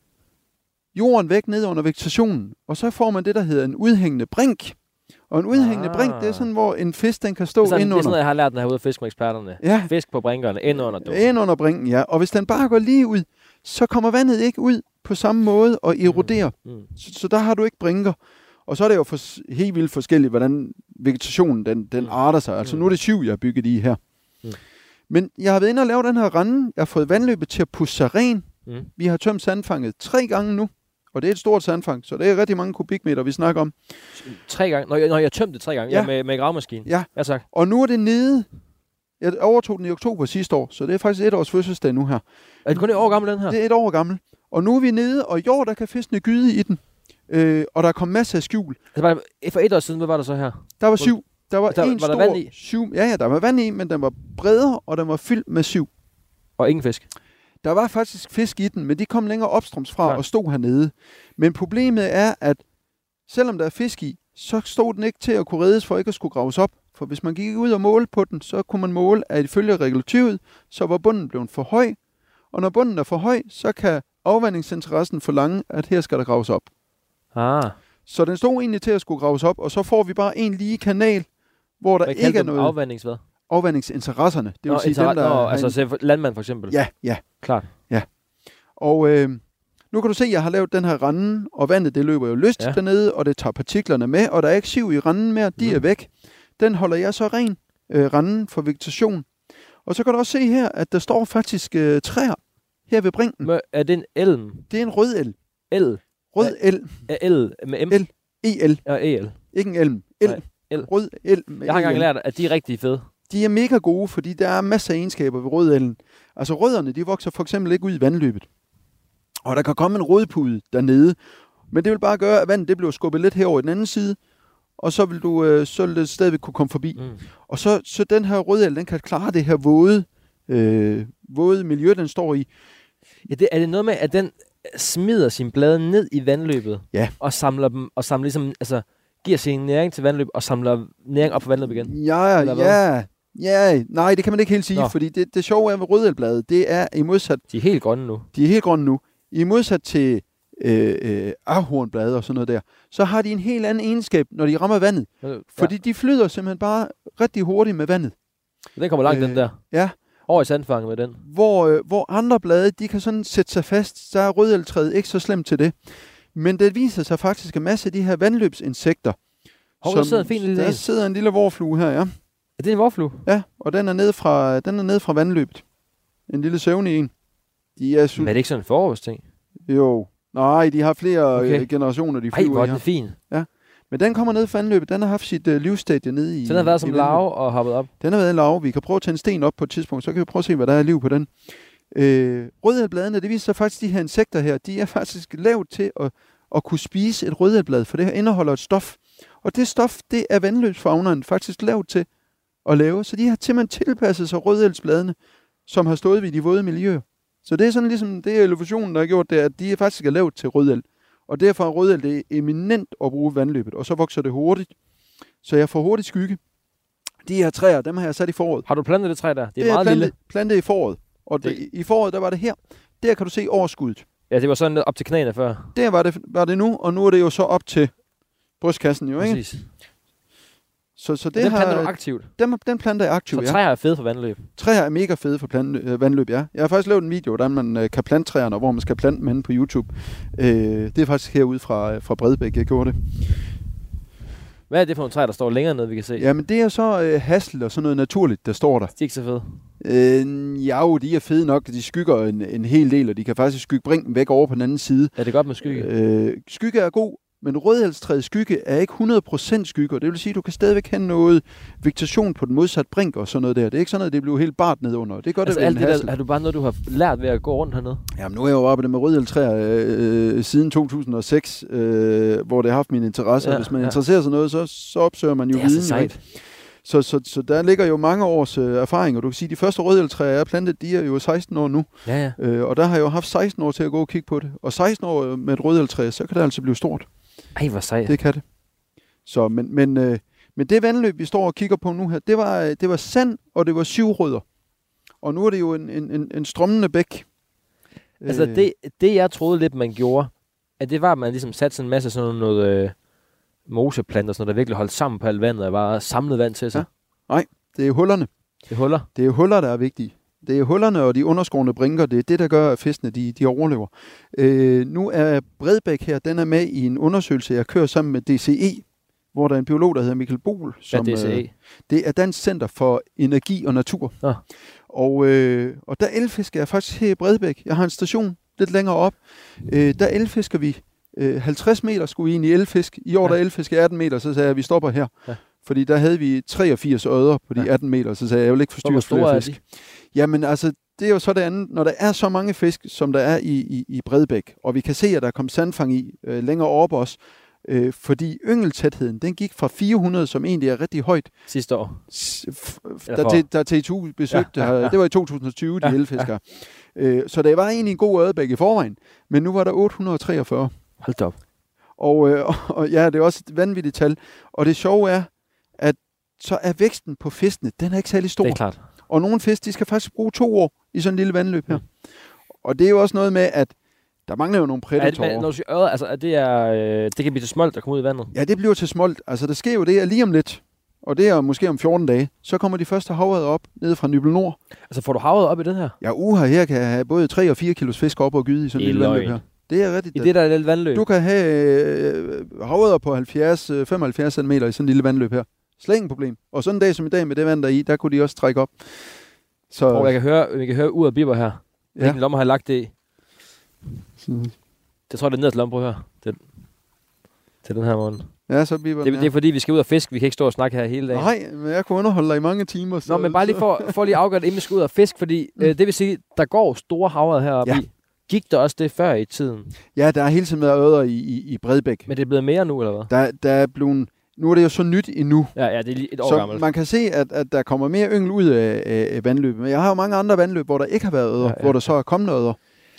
jorden væk ned under vegetationen. Og så får man det, der hedder en udhængende brink. Og en udhængende brink, det er sådan, hvor en fisk den kan stå ind under. Det er sådan, jeg har lært den herude af fiskeeksperterne. Ja. Fisk på brinkerne, ind under. Ind under brinken, ja. Og hvis den bare går lige ud, så kommer vandet ikke ud på samme måde og eroderer. Så der har du ikke brinker. Og så er det jo helt vildt forskelligt, hvordan vegetationen den arter sig. Altså nu er det 7, jeg har bygget i her. Men jeg har været inde og lave den her rende. Jeg har fået vandløbet til at pusse sig ren. Vi har tømt sandfanget 3 gange nu. Og det er et stort sandfang, så det er rigtig mange kubikmeter, vi snakker om. 3 gange? Når jeg tømte det 3 gange? Ja, med gravemaskinen? Ja. Ja, tak. Og nu er det nede. Jeg overtog den i oktober sidste år, så det er faktisk 1 års fødselsdag nu her. Er det kun 1 år gammel, den her? Det er 1 år gammel. Og nu er vi nede, og i år, der kan fiskene gyde i den. Og der kom masser af skjul. Altså, for 1 år siden, hvad var der så her? Der var 7. Der var en var stor der vand i? 7. Ja, der var vand i, men den var bredere, og den var fyldt med 7. Og ingen fisk? Der var faktisk fisk i den, men de kom længere opstrøms fra og stod hernede. Men problemet er, at selvom der er fisk i, så stod den ikke til at kunne reddes for ikke at skulle graves op. For hvis man gik ud og målte på den, så kunne man måle, at ifølge regulativet, så var bunden blevet for høj. Og når bunden er for høj, så kan afvandingsinteressen forlange, at her skal der graves op. Så den stod egentlig til at skulle graves op, og så får vi bare en lige kanal, hvor der ikke er noget... Afvandings hvad? Afvandingsinteresserne. Det vil sige dem, der... altså landmand for eksempel? Ja. Klart. Ja. Og nu kan du se, at jeg har lavet den her rende, og vandet det løber jo lyst dernede, og det tager partiklerne med, og der er ikke siv i renden mere, de er væk. Den holder jeg så ren, renden for vegetation. Og så kan du også se her, at der står faktisk træer her ved brinken. Er det en elm? Det er en rødelm. Rød elm med M? El. Ja, el. Ikke en elm. El. Rød elm. Jeg har engang lært, at de er rigtig fede. De er mega gode, fordi der er masser af egenskaber ved rødelden. Altså rødderne, de vokser for eksempel ikke ud i vandløbet. Og der kan komme en rodpude dernede. Men det vil bare gøre, at vandet det bliver skubbet lidt herover i den anden side. Og så vil det stadigvæk kunne komme forbi. Og så den her rødel, den kan klare det her våde miljø, den står i. Ja, er det noget med, at den smider sine blade ned i vandløbet? Ja. Og samler dem, og samler ligesom, altså giver sin næring til vandløb, og samler næring op på vandløbet igen? Ja, nej, det kan man ikke helt sige, fordi det sjove er med rødelbladet, det er i modsat... De er helt grønne nu. I modsat til ahornblade og sådan noget der, så har de en helt anden egenskab, når de rammer vandet. Fordi de flyder simpelthen bare rigtig hurtigt med vandet. Den kommer langt, den der. Ja, Over i sandfanget med den. Hvor andre blade, de kan sådan sætte sig fast, så er rødeltræet ikke så slemt til det. Men det viser sig faktisk en masse af de her vandløbsinsekter. Der sidder en fin lille der en. sidder en lille vorflue her, ja. Er det en vorflue? Ja, og den er nede fra vandløbet. En lille søvnig en. De er Men er det ikke sådan en forårsting? Jo. Nej, de har flere generationer, de Ej, flyver hvor er i her. det fint. Ja. Men den kommer ned fra vandløbet. Den har haft sit livsstadie nede i... Så den har været som i vandløbet. larve og hoppet op? Den har været en larve. Vi kan prøve at tage en sten op på et tidspunkt, så kan vi prøve at se, hvad der er liv på den. Rødælbladene, det viser sig faktisk, de her insekter her, de er faktisk lavet til at kunne spise et rødælblad, for det her indeholder et stof. Og det stof, det er vandløbsfaunaen faktisk lavet til at lave. Så de har simpelthen tilpasset sig rødælbladene, som har stået ved de våde miljøer. Så det er sådan ligesom, det er evolutionen, der har gjort det, at de faktisk er lavet til rødælb. Og derfor er rødælb det eminent at bruge vandløbet, og så vokser det hurtigt. Så jeg får hurtigt skygge. De her træer, dem har jeg sat i foråret. Har du plantet det træ der? Det er meget lille. Plantet i foråret. Og i foråret, der var det her. Der kan du se overskuddet. Ja, det var sådan op til knæene før. Der var det nu, og nu er det jo så op til brystkassen jo, ikke? Præcis. Så det den planter du aktivt? Den planter jeg aktivt, så træer er fede for vandløb? Træer er mega fede for vandløb, ja. Jeg har faktisk lavet en video, hvordan man kan plante træerne, og hvor man skal plante dem henne på YouTube. Det er faktisk herude fra Bredbæk, jeg gjorde det. Hvad er det for nogle træer, der står længere nede, vi kan se? Jamen, det er så hassel og sådan noget naturligt, der står der. De er ikke så fede? Jo, de er fede nok. De skygger en hel del, og de kan faktisk skygge brinken væk over på den anden side. Er det godt med skygge? Skygge er god, men rødælbstræets skygge er ikke 100% skygge, og det vil sige, at du kan stadigvæk have noget vegetation på den modsatte brink og sådan noget der. Det er ikke sådan noget, det bliver helt bart nedunder. Det er godt, altså alt det der, har du bare noget, du har lært ved at gå rundt hernede? Jamen, nu er jeg jo arbejdet med rødælbstræer siden 2006, hvor det har haft min interesse. Ja, hvis man interesserer sig noget, så opsøger man jo viden. Det er så sejt. Så der ligger jo mange års erfaring, og du kan sige, at de første rødælbstræer, jeg har plantet, de er jo 16 år nu. Ja. Og der har jeg jo haft 16 år til at gå og kigge på det. Og 16 år med et rødælbstræ, så kan det altså blive stort. Ej, hvor sejt. Det kan det. Så, men det vandløb, vi står og kigger på nu her, det var sand, og det var syvrødder. Og nu er det jo en strømmende bæk. Altså det jeg troede lidt, man gjorde, at det var, at man ligesom satte sådan en masse sådan noget moseplanter, sådan noget, der virkelig holdt sammen på alt vandet, og bare samlet vand til sig. Ja. Nej, det er hullerne. Det er huller? Det er huller, der er vigtige. Det er hullerne og de underskårne brinker, det er det, der gør, at fiskene de overlever. Nu er Bredbæk her, den er med i en undersøgelse, jeg kører sammen med DCE, hvor der er en biolog, der hedder Michael Bohl. Som, DCE? Det er Dansk Center for Energi og Natur. Ja. Og der elfisker jeg faktisk her i Bredbæk. Jeg har en station lidt længere op. Der elfisker vi 50 meter, skulle vi egentlig elfisk. I år der elfisker 18 meter, så sagde jeg, at vi stopper her. Ja. Fordi der havde vi 83 øder på de 18 meter, så sagde jeg, vil ikke forstyrre flere fisk. Jamen altså, det er jo så det andet, når der er så mange fisk, som der er i Bredbæk, og vi kan se, at der kom sandfang i længere op os, fordi yngeltætheden, den gik fra 400, som egentlig er rigtig højt. Sidste år? Der TTU besøgte her, det var i 2020, de elfiskere. Så det var egentlig en god ødebæk i forvejen, men nu var der 843. Hold da op. Og ja, det er også et vanvittigt tal. Og det sjove er, at så er væksten på fiskene, den er ikke særlig stor. Det er klart. Og nogle fisk, de skal faktisk bruge 2 år i sådan en lille vandløb her. Og det er jo også noget med, at der mangler jo nogle predatorer. Når du siger øder, altså det kan blive til smolt, der kommer ud i vandet? Ja, det bliver til smolt. Altså der sker jo det lige om lidt, og det er måske om 14 dage, så kommer de første havørred op nede fra Nybel Nord. Altså får du havørred op i den her? Ja, her kan jeg have både 3 og 4 kilos fisk op og gyde i sådan en lille vandløb her. Det er rigtigt. I det der lille vandløb? Du kan have havørreder på 70-75 cm i sådan en lille vandløb her. Slet ingen problem. Og sådan en dag som i dag med det vand der i, der kunne de også trække op. Så og jeg kan høre ud af bibber her. Hvilken lommer har jeg lagt det i? Det tror jeg, det er ned til lommer her. Til den her morgen. Ja, så bibber det er fordi, vi skal ud og fiske. Vi kan ikke stå og snakke her hele dagen. Nej, men jeg kunne underholde dig i mange timer. Så, men bare lige for lige afgøre det, inden vi skal ud og fiske. Fordi det vil sige, der går store havørred heroppe i. Gik der også det før i tiden? Ja, der er hele tiden været øder i Bredbæk. Men det er blevet mere nu, eller hvad? Der er blevet... Nu er det jo så nyt endnu. Ja, det er lige et år gammelt. Så man kan se, at der kommer mere yngel ud af vandløbet. Men jeg har jo mange andre vandløb, hvor der ikke har været øder, hvor der så er kommet øder.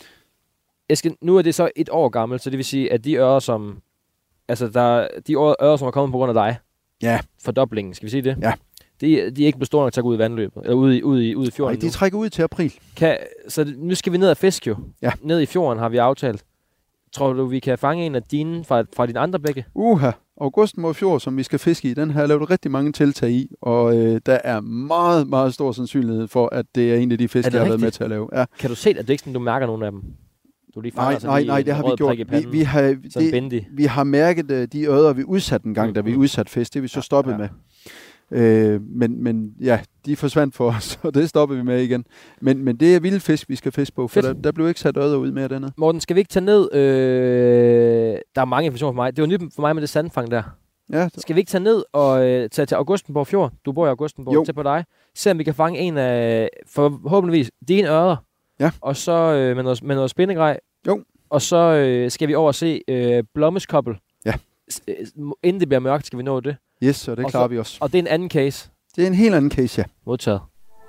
Nu er det så et år gammelt, så det vil sige, at de ører, som... Altså, de ører, som er kommet på grund af dig. Ja. Fordoblingen, skal vi sige det? Ja. De er ikke bestået nok til at gå ud i vandløbet, eller ud i fjorden. Nej, de trækker ud til april. Så nu skal vi ned og fiske jo. Ja. Ned i fjorden har vi aftalt. Tror du, vi kan fange en af dine fra dine andre bække? Augustenborg som vi skal fiske i, den har jeg lavet rigtig mange tiltag i, og der er meget, meget stor sandsynlighed for, at det er en af de fisk, jeg har været med til at lave. Ja. Kan du se, at det ikke sådan, du mærker nogen af dem? Du lige fanger nej, det har vi gjort. Vi har mærket de øder, vi udsatte en gang, da vi udsatte fisk. Det er vi så stoppet med. Men ja, de forsvandt for os, og det stopper vi med igen. Men det er vilde fisk, vi skal fiske på, for der blev ikke sat øder ud med dernede. Morten, skal vi ikke tage ned? Der er mange informationer for mig. Det var nyt for mig med det sandfang der. Ja. Skal vi ikke tage ned og tage til Augustenborg Fjord? Du bor i Augustenborg, tæt på dig. Se om vi kan fange en af, forhåbentligvis, dine ørder. Ja. Og så med noget spindegrej. Jo. Og så skal vi over og se blommeskobbel. Ja. Inden det bliver mørkt, skal vi nå det. Yes, og det klarer vi også. Og det er en anden case. Det er en helt anden case, ja. Modtaget.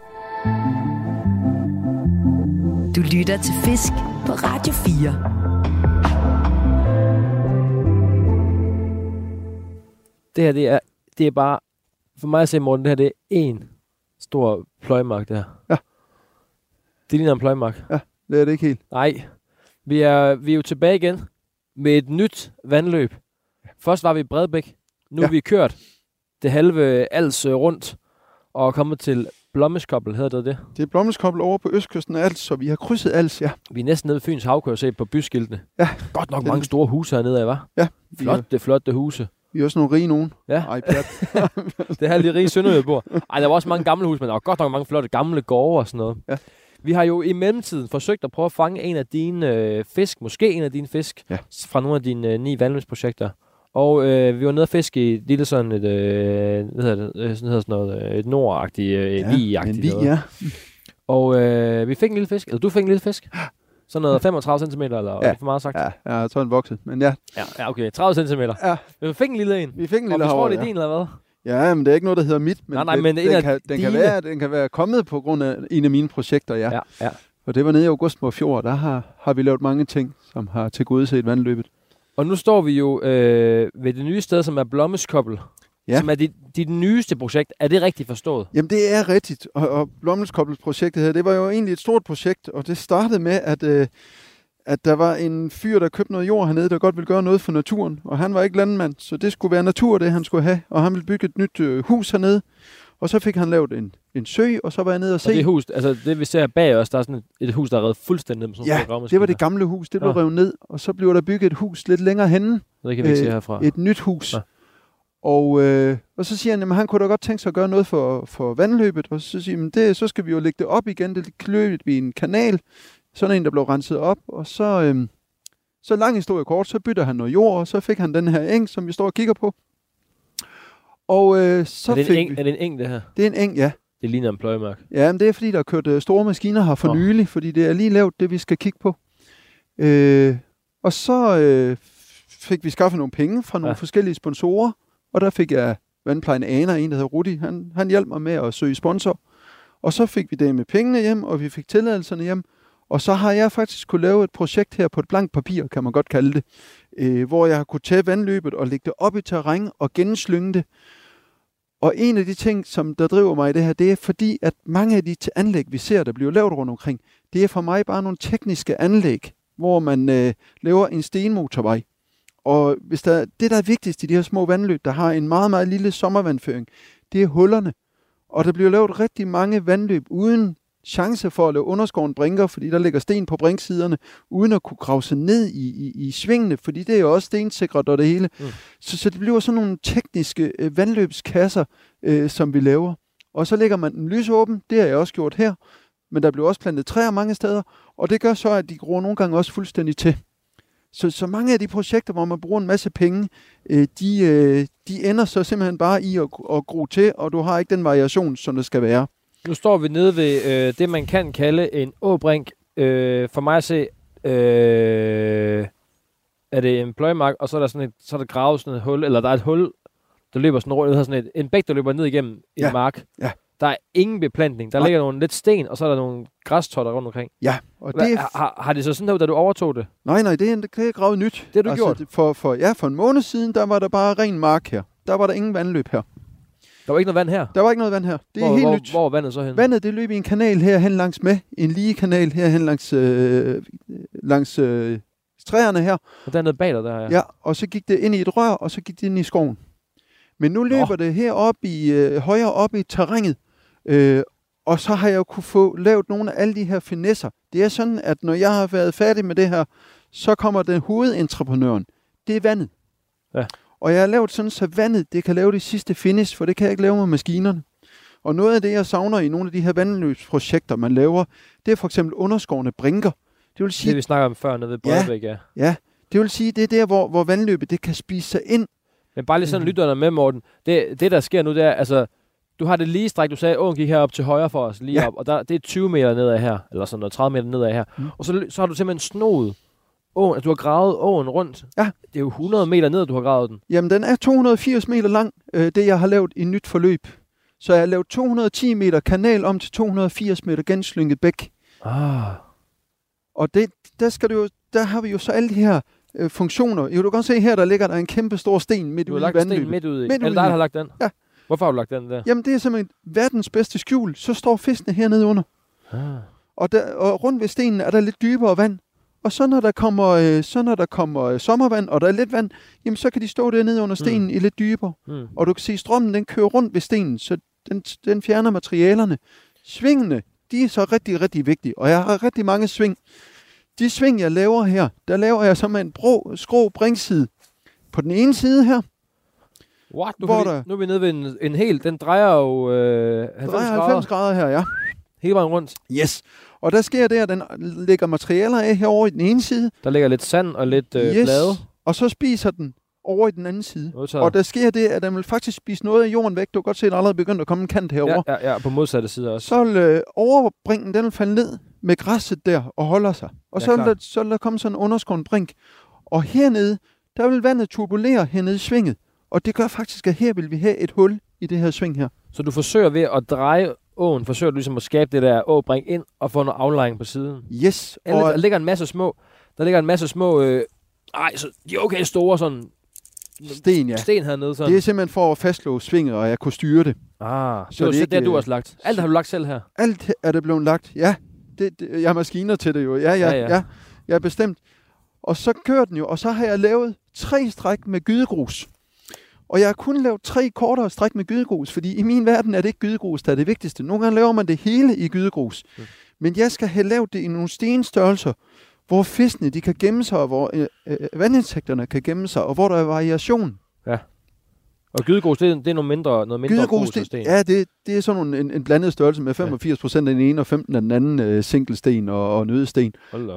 Du lytter til Fisk på Radio 4. Det her, det er bare, for mig at se, Morten, det her, det er en stor pløjmark, det her. Ja. Det ligner en pløjmark. Ja, det er det ikke helt. Nej. Vi er jo tilbage igen med et nyt vandløb. Først var vi i Bredbæk. Nu er vi kørt det halve Als rundt og er kommet til Blommeskobbel, hedder det? Det er Blommeskobbel over på østkysten af Als, så vi har krydset Als, ja. Vi er næsten nede ved Fyns Havkør, se på byskiltene. Ja. Godt nok mange store huse hernede af, hva'? Ja. Flotte huse. Vi er også nogle rige nogen. Ja. Det er lige rige Sønderjylland. Ej, der var også mange gamle huse, men der var godt nok mange flotte gamle gårde og sådan noget. Ja. Vi har jo i mellemtiden forsøgt at prøve at fange en af dine fisk, måske en af dine fisk, fra nogle af dine 9 vandløbsprojekter. Og vi var nede og fiske i et lille sådan et, et nordagtigt, vi-agtigt noget. Ja. Og vi fik en lille fisk, eller du fik en lille fisk. Sådan noget 35 cm, eller er det for meget sagt? Ja, jeg tror en vokset, men ja. Ja, okay, 30 cm. Ja. Men vi fik en lille en. Vi fik en lille havre, og vi tror, det er din, eller hvad? Ja, men det er ikke noget, der hedder mit. Men men den kan være kommet på grund af en af mine projekter, ja. Og det var nede i Augustenborg Fjord, der har vi lavet mange ting, som har tilgodeset vandløbet. Og nu står vi jo ved det nye sted, som er Blommeskobbel, som er dit nyeste projekt. Er det rigtigt forstået? Jamen, det er rigtigt. Og Blommeskobbelsprojektet her, det var jo egentlig et stort projekt, og det startede med, at der var en fyr, der købte noget jord hernede, der godt ville gøre noget for naturen. Og han var ikke landmand, så det skulle være natur, det han skulle have. Og han ville bygge et nyt hus hernede. Og så fik han lavet en sø, og så var jeg nede og se. Og det hus, altså det vi ser bag os, der er sådan et hus, der er revet fuldstændig ned. Ja, det var det gamle hus, det blev revet ned, og så blev der bygget et hus lidt længere henne. Det kan vi ikke se herfra. Et nyt hus. Ja. Og så siger han, at han kunne da godt tænke sig at gøre noget for vandløbet, og så siger han, så skal vi jo lægge det op igen, det løbet i en kanal, sådan en, der blev renset op, og så lang historie kort, så bytter han noget jord, og så fik han den her eng, som vi står og kigger på. Og så er det en eng, det her? Det er en eng, ja. Det ligner en pløjemark. Ja, men det er fordi, der er kørt store maskiner her for nylig, fordi det er lige lavet det, vi skal kigge på. Og så fik vi skaffet nogle penge fra nogle forskellige sponsorer, og der fik jeg vandplejen Aner, en der hedder Rudi. Han hjalp mig med at søge sponsor. Og så fik vi det med pengene hjem, og vi fik tilladelserne hjem. Og så har jeg faktisk kunne lave et projekt her på et blankt papir, kan man godt kalde det, hvor jeg har kunne tage vandløbet og lægge det op i terræn og genslynge det. Og en af de ting, som der driver mig i det her, det er fordi, at mange af de anlæg, vi ser, der bliver lavet rundt omkring, det er for mig bare nogle tekniske anlæg, hvor man laver en stenmotorvej. Og hvis det, der er vigtigst i de her små vandløb, der har en meget, meget lille sommervandføring, det er hullerne. Og der bliver lavet rigtig mange vandløb uden chance for at lave underskoven brinker, fordi der ligger sten på brinksiderne, uden at kunne grave sig ned i svingene, fordi det er jo også stensikret og det hele. Så det bliver sådan nogle tekniske vandløbskasser, som vi laver. Og så lægger man den lysåben, det har jeg også gjort her, men der bliver også plantet træer mange steder, og det gør så, at de gror nogle gange også fuldstændig til. Så mange af de projekter, hvor man bruger en masse penge, de ender så simpelthen bare i at gro til, og du har ikke den variation, som det skal være. Nu står vi nede ved det, man kan kalde en åbrink. For mig at se, er det en pløjemark, og så er der gravet sådan et hul, eller der er et hul, der løber sådan rundt, der sådan en bæk, der løber ned igennem en mark. Ja. Der er ingen beplantning. Der ligger nogle lidt sten, og så er der nogle græstotter rundt omkring. Ja. Og det har det så sådan her, da du overtog det? Nej, det er gravet nyt. Det har du gjort? For en måned siden, der var der bare ren mark her. Der var der ingen vandløb her. Der var ikke noget vand her? Der var ikke noget vand her. Det er helt nyt. Hvor er vandet så hen? Vandet, det løb i en kanal herhen langs med. En lige kanal herhen langs træerne her. Og dernede bag dig, der er. Ja, og så gik det ind i et rør, og så gik det ind i skoven. Men nu løber det heroppe højere op i terrænet, og så har jeg jo kunne få lavet nogle af alle de her finesser. Det er sådan, at når jeg har været færdig med det her, så kommer den hovedentreprenøren. Det er vandet. Ja. Og jeg har lavet sådan, så vandet det kan lave det sidste finish, for det kan jeg ikke lave med maskinerne. Og noget af det, jeg savner i nogle af de her vandløbsprojekter, man laver, det er for eksempel underskårne brinker. Det vil sige, det vi snakker om før nede ved Bredebæk, ja. Ja, det vil sige, det er der, hvor vandløbet det kan spise sig ind. Men bare lige sådan lytterne med, Morten. Det, der sker nu, det er, altså, du har det lige stræk, du sagde, åen gik herop til højre for os, lige op, og det er 20 meter nedad her, eller sådan noget, 30 meter nedad her. Og så har du simpelthen snoet åen, at du har gravet åen rundt. Ja. Det er jo 100 meter ned, du har gravet den. Jamen, den er 280 meter lang, det jeg har lavet i nyt forløb. Så jeg har lavet 210 meter kanal om til 280 meter genslynget bæk. Og der har vi jo så alle de her funktioner. Jo, du kan se her, der ligger der en kæmpe stor sten midt ude i vandløbet. Du har lagt sten midt ude i. Eller dig, der har lagt den? Ja. Hvorfor har du lagt den der? Jamen, det er simpelthen verdens bedste skjul. Så står fiskene hernede under. Og rundt ved stenen er der lidt dybere vand. Og så når der kommer sommervand, og der er lidt vand, jamen så kan de stå dernede under stenen i lidt dybere. Og du kan se, strømmen den kører rundt ved stenen, så den fjerner materialerne. Svingene, de er så rigtig, rigtig vigtige. Og jeg har rigtig mange sving. De sving, jeg laver her, der laver jeg så med en skrå bringside. På den ene side her. What? Nu er vi nede ved en hel, den drejer jo 90 grader her, ja. Hele vejen rundt. Yes. Og der sker det, at den lægger materialer af herovre i den ene side. Der ligger lidt sand og lidt blade. Og så spiser den over i den anden side. Og der sker det, at den vil faktisk spise noget af jorden væk. Du kan godt se, at der allerede begyndt at komme en kant herover. Ja, på modsatte side også. Så vil overbringen, den vil falde ned med græsset der og holder sig. Og så vil der komme sådan en underskåren brink. Og hernede, der vil vandet turbulere hernede i svinget. Og det gør faktisk, at her vil vi have et hul i det her sving her. Så du forsøger ved at dreje åen, forsøger du ligesom at skabe det der åbring ind og få noget aflejring på siden? Yes. Der ligger en masse små, så de er okay store sådan sten hernede. Sådan. Det er simpelthen for at fastslå svinget, og jeg kunne styre det. Så det er det, du også lagt. Alt har du lagt selv her? Alt er det blevet lagt, ja. Jeg har maskiner til det jo. Ja. Jeg er bestemt. Og så kører den jo, og så har jeg lavet 3 stræk med gydegrus. Og jeg har kun lavet 3 kortere stræk med gydegrus, fordi i min verden er det ikke gydegrus, der er det vigtigste. Nogle gange laver man det hele i gydegrus. Men jeg skal have lavet det i nogle stenstørrelser, hvor fiskene de kan gemme sig, og hvor vandinsekterne kan gemme sig, og hvor der er variation. Ja. Og gydegrus, det er noget mindre gydegrus, grus og sten. Ja, det er sådan en blandet størrelse med 85% af den ene og 15% af den anden sinkelsten og nødesten.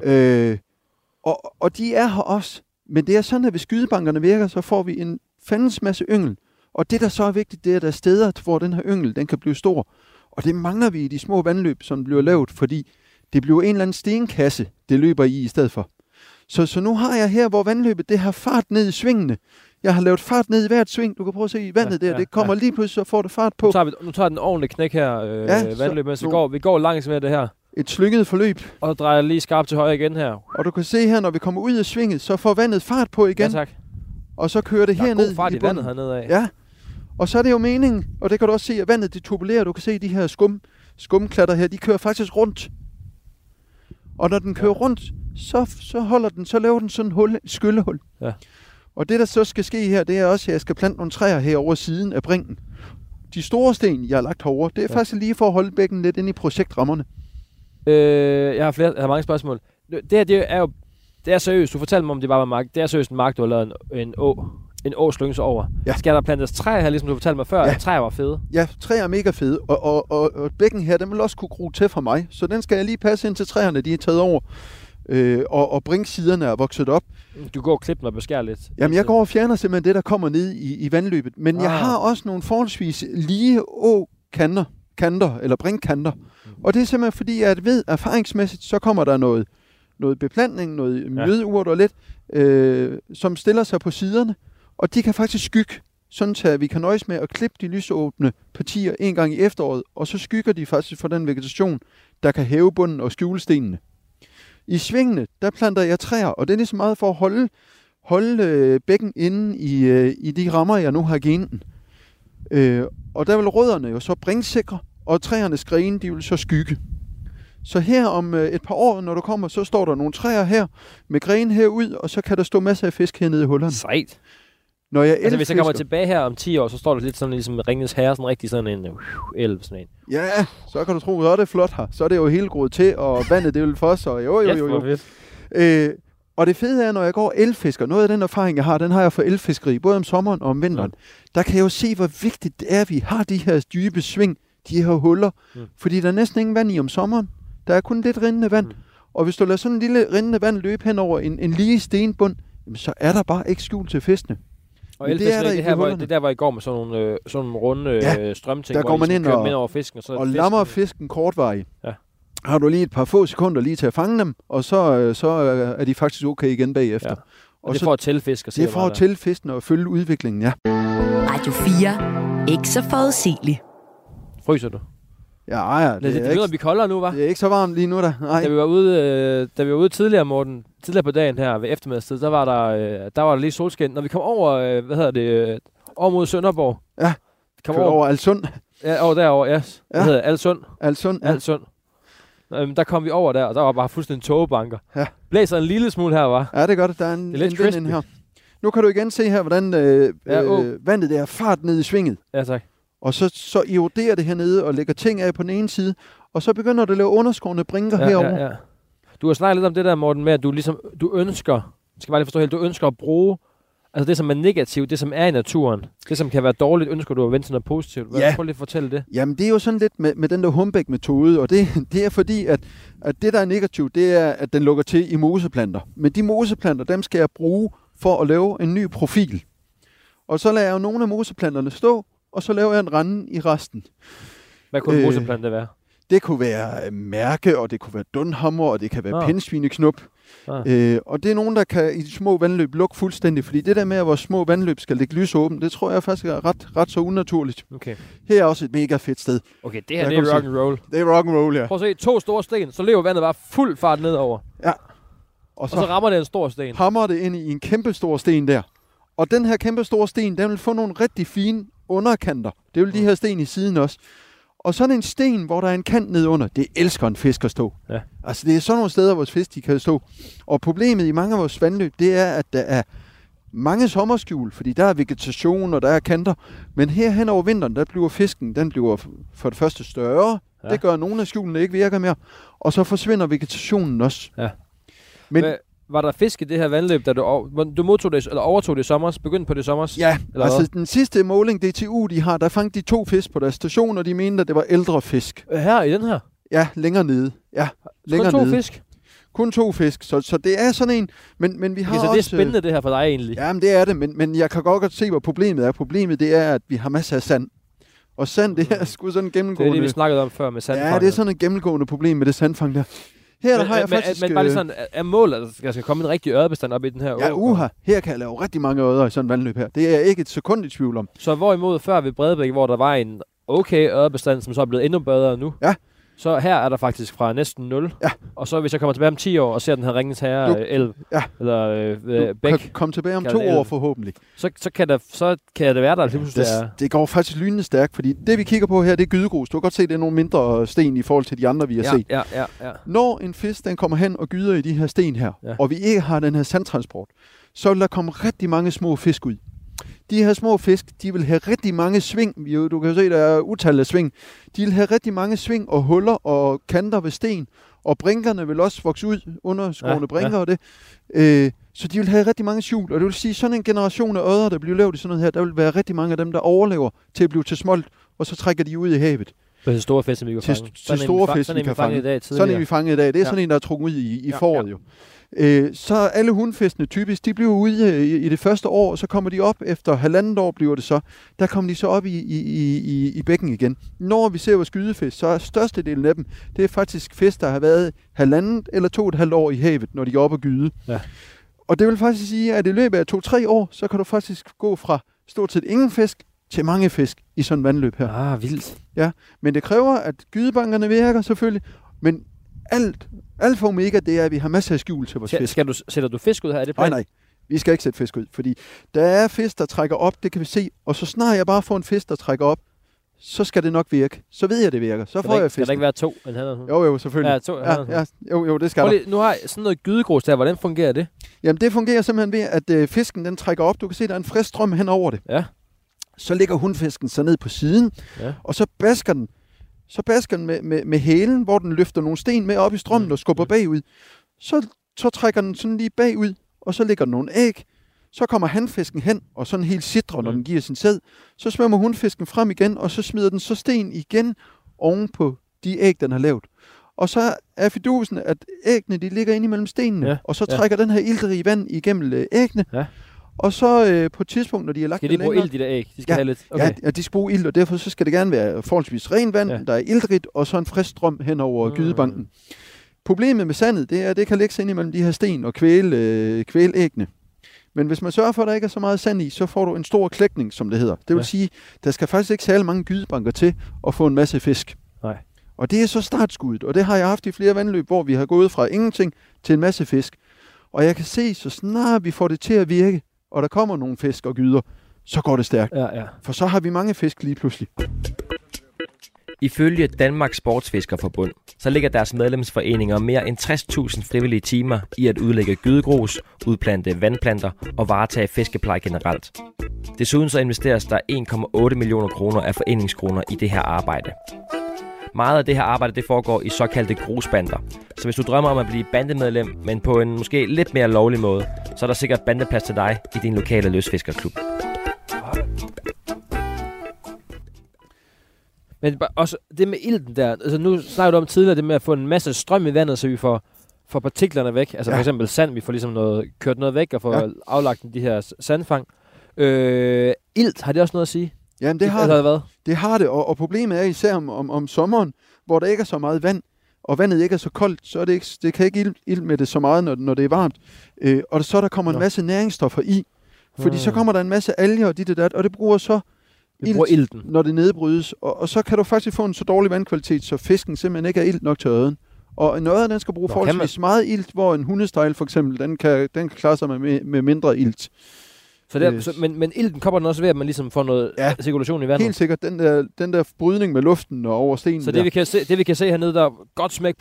Og de er her også. Men det er sådan, at hvis skydebankerne virker, så får vi en fandens masse yngel. Og det, der så er vigtigt, det er, at der er steder, hvor den her yngel, den kan blive stor. Og det mangler vi i de små vandløb, som bliver lavet, fordi det bliver en eller anden stenkasse, det løber i stedet for. Så nu har jeg her, hvor vandløbet, det har fart ned i svingene. Jeg har lavet fart ned i hvert sving. Du kan prøve at se i vandet der. Det kommer lige pludselig, så får det fart på. Nu tager den ordentligt knæk her, vandløb, mens vi går langs med det her. Et slynget forløb. Og så drejer lige skarpt til højre igen her. Og du kan se her, når vi kommer ud af svinget, så får vandet fart på igen. Ja, tak. Og så kører det herned god fart i vandet hernede af. Ja. Og så er det jo meningen, og det kan du også se, at vandet det turbulerer. Du kan se de her skumklatter her, de kører faktisk rundt. Og når den kører rundt, så laver den sådan et skyllehul. Ja. Og det, der så skal ske her, det er også, at jeg skal plante nogle træer her over siden af brinken. De store sten, jeg har lagt herovre, det er faktisk lige for at holde bækken lidt inde i projektrammerne. Jeg har mange spørgsmål. Det er seriøst. Du fortalte mig, om det bare var mark. Det er seriøst en mark, du har lavet en å slynges over. Ja. Skal der plantes træer her, ligesom du fortalte mig før, at træer var fede? Ja, træer er mega fede, og bækken her, den vil også kunne gro til fra mig, så den skal jeg lige passe ind til træerne, de er taget over, og brinksiderne er vokset op. Du går og klipper og beskærer lidt? Jamen, jeg går og fjerner simpelthen det, der kommer ned i vandløbet, men jeg har også nogle forholdsvis lige kanter, eller brinkkanter, og det er simpelthen fordi, jeg ved erfaringsmæssigt, så kommer der noget beplantning, noget mjødurt og lidt, som stiller sig på siderne, og de kan faktisk skygge, sådan at vi kan nøjes med at klippe de lysåbne partier en gang i efteråret, og så skygger de faktisk for den vegetation, der kan hæve bunden og skjule stenene. I svingene, der planter jeg træer, og det er ligesom meget for at holde bækken inde i de rammer, jeg nu har givet den. Og der vil rødderne jo så bringsikre, og træernes grene, de vil så skygge. Så her om et par år, når du kommer, så står der nogle træer her, med grene herud, og så kan der stå masser af fisk hernede i hullerne. Sejt. Når jeg Altså, hvis jeg kommer tilbage her om 10 år, så står der lidt sådan ligesom Ringenes Herre, sådan rigtig sådan en elv, sådan en. Ja, så kan du tro, at det er flot her. Så er det jo hele groet til, og vandet det vil for sig, og jo. Og det fede er, når jeg går elfisker, noget af den erfaring, jeg har, den har jeg fra elfiskeri, både om sommeren og om vinteren. Der kan jeg jo se, hvor vigtigt det er, at vi har de her dybe sving, de her huller. Fordi der er næsten ingen vand i om sommeren. Der er kun lidt rindende vand. Og hvis du lader sådan en lille rindende vand løbe hen over en lige stenbund, jamen, så er der bare ikke skjul til fiskene. Og elfiskeri, det er der, hvor I går med sådan nogle runde strømting, der går man ind og over fisken. Og lammer fisken kortvarigt. Ja. Har du lige et par få sekunder lige til at fange dem, og så er de faktisk okay igen bagefter. Ja. Og det får at tælle fisk. Det får at tælle fisken og følge udviklingen, ja. Radio 4. Ikke så forudsigeligt. Fryser du? Ja, det er ikke, vi kolder nu, hva'? Det er ikke så varmt lige nu, da. Nej. Da vi var ude tidligere, Morten, tidligere på dagen her ved eftermiddagstid, der var der lige solskin. Når vi kom over, over mod Sønderborg. Ja, kom over Alsund. Ja, over derovre, ja. Hvad hedder det? Alsund, ja. Alsund. Der kom vi over der, og der var bare fuldstændig tågebanker. Ja. Blæser en lille smule her, var. Ja, det gør det. Der er en vind her. Nu kan du igen se her, hvordan vandet der er fart ned i svinget. Ja, tak. Og så eroderer det hernede og lægger ting af på den ene side, og så begynder det at lave underskårende brinker herover. Ja. Du har snakket lidt om det der, Morten, med at du ønsker, skal bare lige forstå helt, du ønsker at bruge, altså det som er negativt, det som er i naturen, det som kan være dårligt, ønsker du at vende til noget positivt. Prøv lige at fortælle det. Jamen det er jo sådan lidt med den der Humbeck-metode, og det er fordi, at det der er negativt, det er, at den lukker til i moseplanter. Men de moseplanter, dem skal jeg bruge for at lave en ny profil. Og så lader jeg jo nogle af moseplanterne stå, og så laver jeg en rande i resten. Hvad kunne en moseplante være? Det kunne være mærke, og det kunne være dunhammer, og det kan være pindsvineknup. Og det er nogen, der kan i de små vandløb lukke fuldstændig, fordi det der med, at vores små vandløb skal ligge lysåbent, det tror jeg faktisk er ret så unaturligt. Okay. Her er også et mega fedt sted. Okay, det her det er rock and roll. Det er rock and roll, ja. Prøv at se, 2 store sten, så lever vandet bare fuld fart nedover. Ja. Og så rammer det en stor sten. Hammer det ind i en kæmpe stor sten der. Og den her kæmpe store sten, den vil få nogle rigtig fine underkanter. Det vil de her sten i siden også. Og sådan en sten, hvor der er en kant nedunder, det elsker en fisk at stå. Ja. Altså det er sådan nogle steder, hvor fisk de kan stå. Og problemet i mange af vores vandløb, det er, at der er mange sommerskjul, fordi der er vegetation, og der er kanter. Men her hen over vinteren, der bliver fisken, den bliver for det første større. Ja. Det gør, at nogle af skjulene ikke virker mere. Og så forsvinder vegetationen også. Ja. Men var der fisk i det her vandløb, da du modtog det, eller overtog det i sommer? Begyndte på det i sommer? Ja, altså den sidste måling, DTU, de har, der fangede de 2 fisk på deres station, og de mente, at det var ældre fisk. Her i den her? Ja, længere nede. Ja, længere nede. Kun 2 fisk? Kun 2 fisk, så det er sådan en, men vi har så også... det er spændende det her for dig egentlig? Jamen det er det, men jeg kan godt se, hvad problemet er. Problemet det er, at vi har masser af sand. Og sand, det er sgu sådan en gennemgående... Det er det, vi snakkede om før med sandfang. Ja, det er sådan en gennemgående problem med det sandfang der. Her der har jeg faktisk... Men bare lige sådan, er målet, at der skal komme en rigtig ørrebestand op i den her å? Ja, her kan jeg lave rigtig mange ørder i sådan en vandløb her. Det er jeg ikke et sekund i tvivl om. Så hvorimod før ved Bredebæk, hvor der var en okay ørrebestand, som så er blevet endnu bedre nu, ja. Så her er der faktisk fra næsten 0. Ja. Og så hvis jeg kommer tilbage om 10 år og ser den her Ringenes Herre elv, eller bæk. Kan komme tilbage om 2 år forhåbentlig. Så kan det være der. Det går faktisk lynende stærkt, fordi det vi kigger på her, det er gydegrus. Du kan godt se, det er nogle mindre sten i forhold til de andre, vi har set. Ja. Når en fisk den kommer hen og gyder i de her sten her, og vi ikke har den her sandtransport, så vil der komme rigtig mange små fisk ud. De her små fisk, de vil have rigtig mange sving. Du kan se, der er utallige sving. De vil have rigtig mange sving og huller og kanter ved sten. Og brinkerne vil også vokse ud, underskårende brinker og det. Så de vil have rigtig mange skjul. Og det vil sige, sådan en generation af ørder, der bliver lavet i sådan noget her, der vil være rigtig mange af dem, der overlever til at blive til smolt. Og så trækker de ud i havet. Til store fisk, som vi kan fange. Til store fisk, vi kan fange. Sådan en vi fangede i dag. Det er sådan en, der er trukket ud i foråret jo. Så alle hundfiskene typisk, de bliver ude i det første år, og så kommer de op efter 1,5 år bliver det så. Der kommer de så op i bækken igen. Når vi ser vores skydefisk, så er størstedelen af dem, det er faktisk fisk, der har været 1,5 eller 2,5 år i havet, når de er oppe og gyde. Ja. Og det vil faktisk sige, at i løbet af 2-3 år, så kan du faktisk gå fra stort set ingen fisk til mange fisk i sådan en vandløb her. Vildt. Ja, men det kræver, at gydebankerne virker selvfølgelig, men alt for omega, det er, at vi har masser af skjul til vores fisk. Sætter du fisk ud her? Er det Nej. Vi skal ikke sætte fisk ud, fordi der er fisk, der trækker op, det kan vi se. Og så snart jeg bare får en fisk, der trækker op, så skal det nok virke. Så ved jeg, det virker. Så får jeg fisken. Skal der ikke være 2? Jo, selvfølgelig. Ja, 2. Jo, det skal der. Nu har jeg sådan noget gydegrus der. Hvordan fungerer det? Jamen, det fungerer simpelthen ved, at fisken den trækker op. Du kan se, der er en frisk strøm hen over det. Ja. Så ligger hundfisken så ned på siden, og så basker den med hælen, hvor den løfter nogle sten med op i strømmen og skubber bagud. Så trækker den sådan lige bagud, og så ligger der nogle æg. Så kommer hanfisken hen, og sådan helt sidrer, når den giver sin sæd. Så svømmer hundfisken frem igen, og så smider den så sten igen oven på de æg, den har lavet. Og så er fidusen, at æggene de ligger inde imellem stenene, og så trækker den her iltrige vand igennem æggene. Ja. Og så på et tidspunkt, når de har lagt skal de bruge ild, de der æg? De skal have lidt. Okay. Ja, de skal bruge ild, og derfor så skal det gerne være forholdsvis ren vand, der er iltrigt, og så en frisk strøm hen over gydebanken. Problemet med sandet, det er, at det kan lægge sig ind imellem de her sten og kvæle æggene. Men hvis man sørger for, at der ikke er så meget sand i, så får du en stor klækning, som det hedder. Det vil sige, der skal faktisk ikke særlig mange gydebanker til at få en masse fisk. Nej. Og det er så startskuddet, og det har jeg haft i flere vandløb, hvor vi har gået fra ingenting til en masse fisk. Og jeg kan se, så snart vi får det til at virke, og der kommer nogle fisk og gyder, så går det stærkt. Ja. For så har vi mange fisk lige pludselig. Ifølge Danmarks Sportsfiskerforbund, så ligger deres medlemsforeninger mere end 60.000 frivillige timer i at udlægge gydegrus, udplante vandplanter og varetage fiskepleje generelt. Desuden så investeres der 1,8 millioner kroner af foreningskroner i det her arbejde. Meget af det her arbejde det foregår i såkaldte grusbander. Så hvis du drømmer om at blive bandemedlem, men på en måske lidt mere lovlig måde, så er der sikkert bandeplads til dig i din lokale lystfiskerklub. Men også det med ilten der, altså nu snakker du om tidligere det med at få en masse strøm i vandet, så vi får partiklerne væk. Altså for eksempel sand, vi får ligesom kørt noget væk og får aflagt de her sandfang. Ilt, har det også noget at sige? Jamen det har det. Det har det, og problemet er især om sommeren, hvor der ikke er så meget vand, og vandet ikke er så koldt, så er det kan ikke ilt med det så meget, når det er varmt. Og så der kommer en masse næringsstoffer i, fordi så kommer der en masse alger og dit og dat, og det bruger så ilten, når det nedbrydes. Og så kan du faktisk få en så dårlig vandkvalitet, så fisken simpelthen ikke er ilt nok til øden. Og en øde, den skal bruge forholdsvis meget ilt, hvor en hundestejl for eksempel, den kan klare sig med mindre ilt. Så men ilten kommer den også ved, at man ligesom får noget cirkulation i vandet? Helt sikkert. Den der brydning med luften og over stenen. Så det vi kan se hernede, der er godt smæk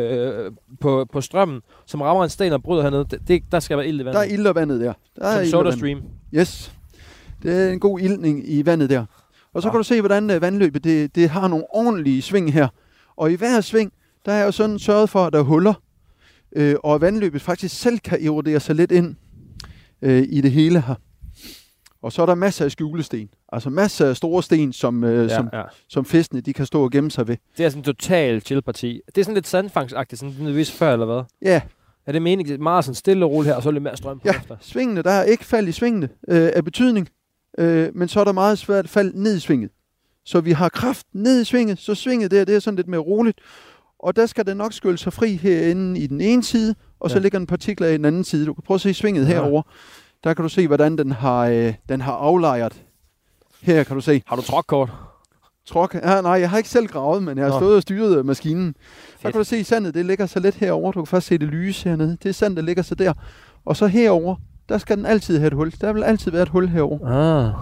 på strømmen, som rammer en sten og bryder hernede, der skal være ilt i vandet. Der er ilt i vandet der. Som SodaStream. Yes. Det er en god iltning i vandet der. Og så kan du se, hvordan vandløbet det har nogle ordentlige sving her. Og i hver sving, der er jo sådan sørget for, at der er huller. Og vandløbet faktisk selv kan erodere sig lidt ind i det hele her. Og så er der masser af skjulesten. Altså masser af store sten, som fiskene de kan stå og gemme sig ved. Det er sådan en total chillparti. Det er sådan lidt sandfangsagtigt, sådan det vist før, eller hvad? Ja. Er det meningen, det er meget sådan stille og roligt her, og så lidt mere strøm på efter? Svingene, der er ikke fald i svingene af betydning. Men så er der meget svært fald ned i svinget. Så vi har kraft ned i svinget, så svinget det er sådan lidt mere roligt. Og der skal det nok skylde sig fri herinde i den ene side, og så ligger en partikler i den anden side. Du kan prøve at se svinget herover. Der kan du se, hvordan den har aflejret. Her kan du se. Har du truckkort? Ja, nej, jeg har ikke selv gravet, men jeg har stået og styret maskinen. Der kan du se, sandet det ligger så lidt herover. Du kan først se det lyse hernede. Det er sand, der ligger så der. Og så herover, der skal den altid have et hul. Der vil altid være et hul herover.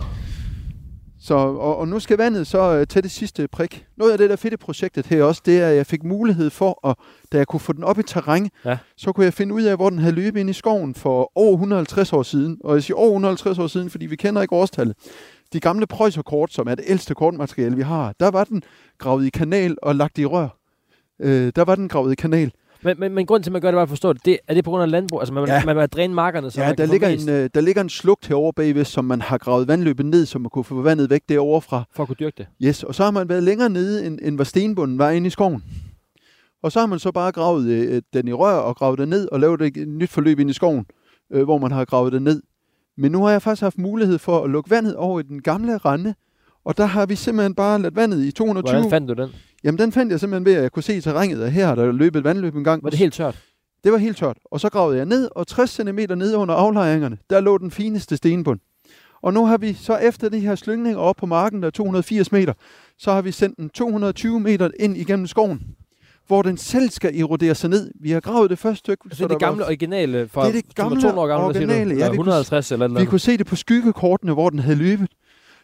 Så, og nu skal vandet så til det sidste prik. Noget af det, der fedt i projektet her også, det er, at jeg fik mulighed for, da jeg kunne få den op i terræn, så kunne jeg finde ud af, hvor den havde løbet ind i skoven for over 150 år siden. Og jeg siger over 150 år siden, fordi vi kender ikke årstallet. De gamle preußerkort, som er det ældste kortmateriale, vi har, der var den gravet i kanal og lagt i rør. Der var den gravet i kanal. Men grunden til, at man gør det, var at forstå det, er det på grund af landbrug? Altså man vil dræne markerne, så man kan der ligger en slugt herovre bagved, som man har gravet vandløbet ned, så man kunne få vandet væk derovre fra. For at kunne dyrke det? Yes, og så har man været længere nede, end hvad stenbunden var inde i skoven. Og så har man så bare gravet den i rør og gravet den ned og lavet et nyt forløb ind i skoven, hvor man har gravet den ned. Men nu har jeg faktisk haft mulighed for at lukke vandet over i den gamle rende, og der har vi simpelthen bare ladt vandet i 220. Hvordan fandt du den? Jamen, den fandt jeg simpelthen ved, at jeg kunne se i terrænet, at her har der løbet et vandløb en gang. Var det helt tørt? Det var helt tørt. Og så gravede jeg ned, og 60 cm nede under aflejringerne, der lå den fineste stenbund. Og nu har vi så efter de her slyngninger op på marken, der er 280 meter, så har vi sendt den 220 meter ind igennem skoven, hvor den selv skal erodere sig ned. Vi har gravet det første stykke. Så det er det gamle originale fra det gamle 200 år gamle, originale, ja, 150 eller noget. Vi kunne se det på skyggekortene, hvor den havde løbet.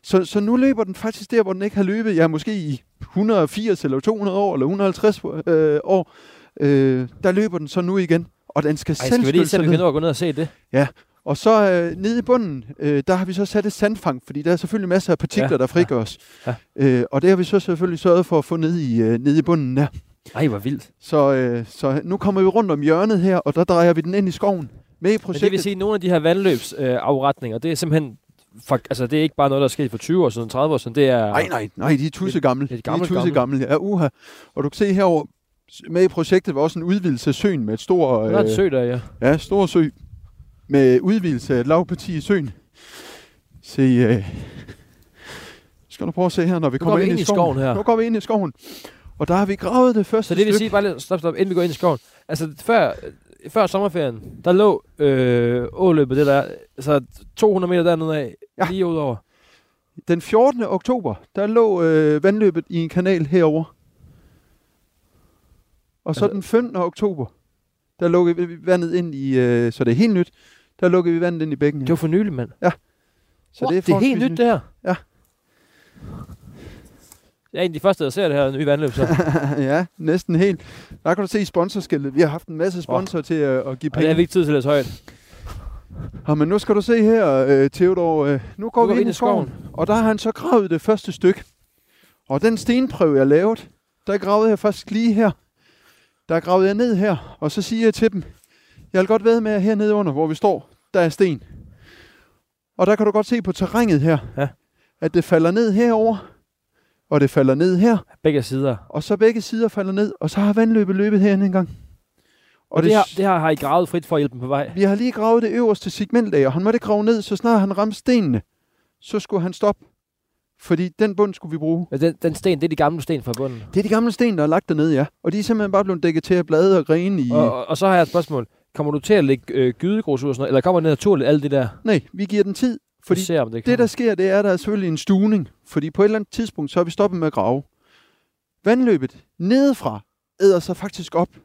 Så nu løber den faktisk der, hvor den ikke har løbet, måske i 180 eller 200 år, eller 150 år. Der løber den så nu igen, og den skal selv skal vi lige se, om vi kan nå at gå ned og se det? Ja, og så nede i bunden, der har vi så sat et sandfang, fordi der er selvfølgelig masser af partikler, der frigøres. Ja. Og det har vi så selvfølgelig sørget for at få nede i bunden der. Ej, hvor vildt. Så nu kommer vi rundt om hjørnet her, og der drejer vi den ind i skoven. Med i projektet. Men det vil sige, at nogle af de her vandløbsafretninger, det er simpelthen... Altså, det er ikke bare noget, der er sket for 20 år siden, 30 år siden, det er... Nej, de er tussegamle. De er tussegamle. Ja, uha. Og du kan se herovre, med i projektet var også en udvidelse af søen med et stort... Der er en sø der, ja. Ja, stor sø. Med udvidelse af et lavparti i søen. Se, skal du prøve at se her, når vi kommer ind i skoven her. Nu går vi ind i skoven. Og der har vi gravet det første stykke. Så det vil sige, bare lidt, stop, inden vi går ind i skoven. Altså, før sommerferien, der lå åløbet, det der, altså 200 meter dernede af, lige udover. Den 14. oktober, der lå vandløbet i en kanal herover. Og så den 15. oktober, der lukkede vi vandet ind i, så det er helt nyt, der lukkede vi vandet ind i bækken her. Det var for nylig, mand. Ja. Så det er helt nyt, det her? Ja. Jeg er en af de første, der ser det her nye vandløb, så. Ja, næsten helt. Der kan du se sponsorskiltet. Vi har haft en masse sponsorer til at give penge. Og det er ikke tid til at læse højt. Men nu skal du se her, Theodor. Nu går vi ind i skoven. Og der har han så gravet det første stykke. Og den stenprøve, jeg lavede, der gravede jeg faktisk lige her. Der gravede jeg ned her, og så siger jeg til dem, jeg vil godt vædde med hernede under, hvor vi står, der er sten. Og der kan du godt se på terrænet her, at det falder ned herover, og det falder ned her. Begge sider. Og så begge sider falder ned, og så har vandløbet løbet herinde en gang. Og det her har I gravet frit for at hjælpe dem på vej? Vi har lige gravet det øverste segment af, og han måtte grave ned, så snart han ramte stenene, så skulle han stoppe. Fordi den bund skulle vi bruge. Ja, den sten, det er de gamle sten fra bunden? Det er de gamle sten, der er lagt dernede, ja. Og de er simpelthen bare blevet dækket til af blade og grene i... Og så har jeg et spørgsmål. Kommer du til at lægge gydegrus ud og sådan noget, eller kommer det naturligt, alt det der? Nej, vi giver den tid. Fordi det der sker, det er, der er selvfølgelig en stuvning. Fordi på et eller andet tidspunkt, så har vi stoppet med at grave. Vandløbet nedefra æder sig faktisk op.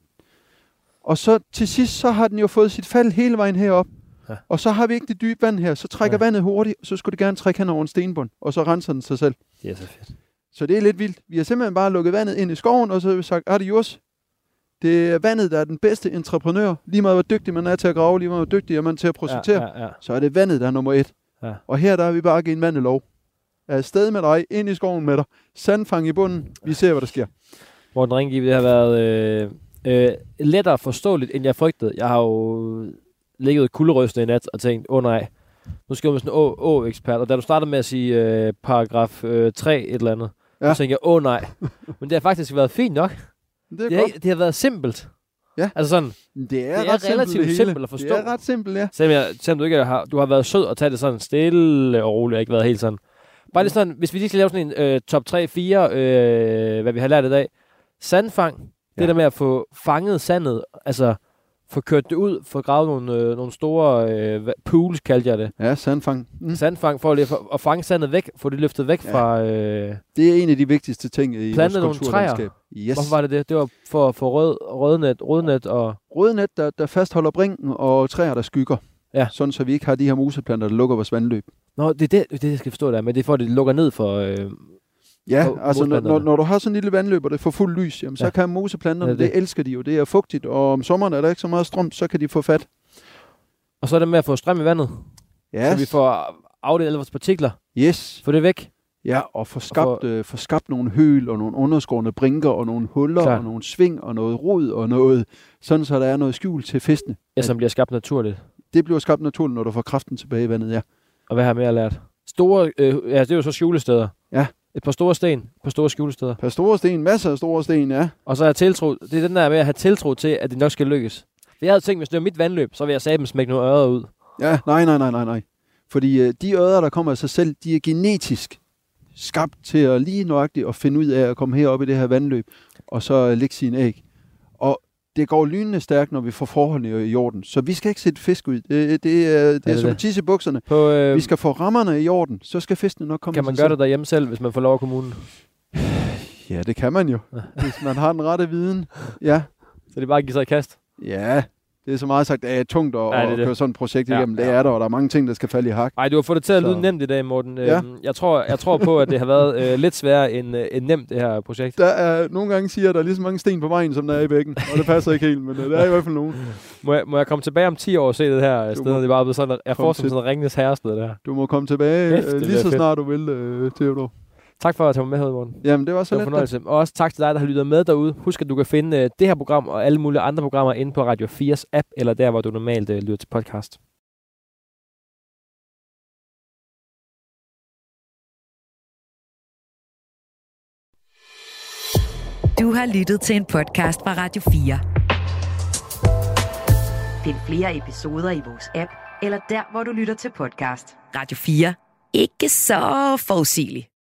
Og så til sidst, så har den jo fået sit fald hele vejen herop. Ja. Og så har vi ikke det dybe vand her. Så trækker vandet hurtigt, så skulle det gerne trække hen over en stenbund. Og så renser den sig selv. Det er så fedt. Så det er lidt vildt. Vi har simpelthen bare lukket vandet ind i skoven, og så har vi sagt, adios. Det er vandet, der er den bedste entreprenør. Lige meget hvor dygtig man er til at grave, lige meget hvor dygtig er man til at projektere. Så er det vandet, der er nummer 1. Ja. Og her der har vi bare givet en vandelov. Er afsted med dig, ind i skoven med dig. Sandfang i bunden. Vi ser, hvad der sker. Morten Ringgiv, det har været lettere forståeligt, end jeg frygtede. Jeg har jo ligget kulderøstet i nat og tænkt, nej, nu skal jeg med sådan en å-ekspert. Og da du startede med at sige paragraf 3 et eller andet, så tænkte jeg, nej. Men det har faktisk været fint nok. Det har været simpelt. Ja. Altså sådan, det er relativt simpelt at forstå. Det er ret simpelt, ja. Selvom du ikke har været sød og tage det sådan stille og roligt, og ikke været helt sådan. Bare lidt sådan, hvis vi lige skal lave sådan en top 3-4, hvad vi har lært i dag. Sandfang, det der med at få fanget sandet, altså få kørt det ud, få gravet nogle store pools, kaldte jeg det. Ja, sandfang. Sandfang, for at fange sandet væk, få det løftet væk fra... Det er en af de vigtigste ting i vores kulturlandskab. Yes. Hvorfor var det det? Det var for at få rødnet og... Rødnet, der fastholder brinken, og træer, der skygger. Ja. Sådan, så vi ikke har de her museplanter, der lukker vores vandløb. Nå, det er det, jeg skal forstå der, men det er for, at det lukker ned for... Ja, altså når du har sådan en lille vandløb, og det får fuld lys, jamen, så kan moseplanterne, det elsker de jo. Det er fugtigt, og om sommeren er der ikke så meget strøm, så kan de få fat. Og så er det med at få strøm i vandet, så vi får afledt alle vores partikler. Yes. Få det væk. Ja, og få skabt nogle høl, og nogle underskårne brinker, og nogle huller, og nogle sving, og noget rod, og noget, sådan så der er noget skjul til fiskene. Ja, som bliver skabt naturligt. Det bliver skabt naturligt, når du får kraften tilbage i vandet, ja. Og hvad har jeg mere lært? Store, det er jo så skjulesteder. Ja. Et par store sten, et par store skjulesteder. Et par store sten, masser af store sten, ja. Og så har jeg tiltro, det er den der med at have tiltro til, at det nok skal lykkes. For jeg havde tænkt, hvis det var mit vandløb, så ville jeg sammen smække nogle ørder ud. Ja, nej. Fordi de ørder, der kommer af sig selv, de er genetisk skabt til at lige nøjagtigt at finde ud af at komme herop i det her vandløb, og så lægge sine æg. Og det går lynende stærkt, når vi får forholdene i orden. Så vi skal ikke sætte fisk ud. Det er som tisse i bukserne. Vi skal få rammerne i orden, så skal fiskene nok komme. Kan man gøre det derhjemme selv, hvis man får lov af kommunen? Ja, det kan man jo, hvis man har den rette viden. Ja. Så det er bare at give sig i kast? Ja, Det er så meget sagt, at det er tungt at køre sådan et projekt igennem. Det er der, og der er mange ting, der skal falde i hak. Nej, du har fået det til at lyde nemt i dag, Morten. Ja. Jeg tror på, at det har været lidt sværere end nemt, det her projekt. Der er nogle gange siger, at der er lige så mange sten på vejen, som der er i bækken. Og det passer ikke helt, men der er i hvert fald nogen. Må jeg komme tilbage om 10 år og se det her sted? Det er bare blevet sådan, jeg får sådan noget Ringenes Herrested der. Du må komme tilbage lige så snart du vil, Theodor. Tak for at tage mig med, Morten. Jamen, det var så let. Og også tak til dig, der har lyttet med derude. Husk, at du kan finde det her program og alle mulige andre programmer inde på Radio 4's app, eller der, hvor du normalt lytter til podcast. Du har lyttet til en podcast fra Radio 4. Find flere episoder i vores app, eller der, hvor du lytter til podcast. Radio 4. Ikke så forudsigeligt.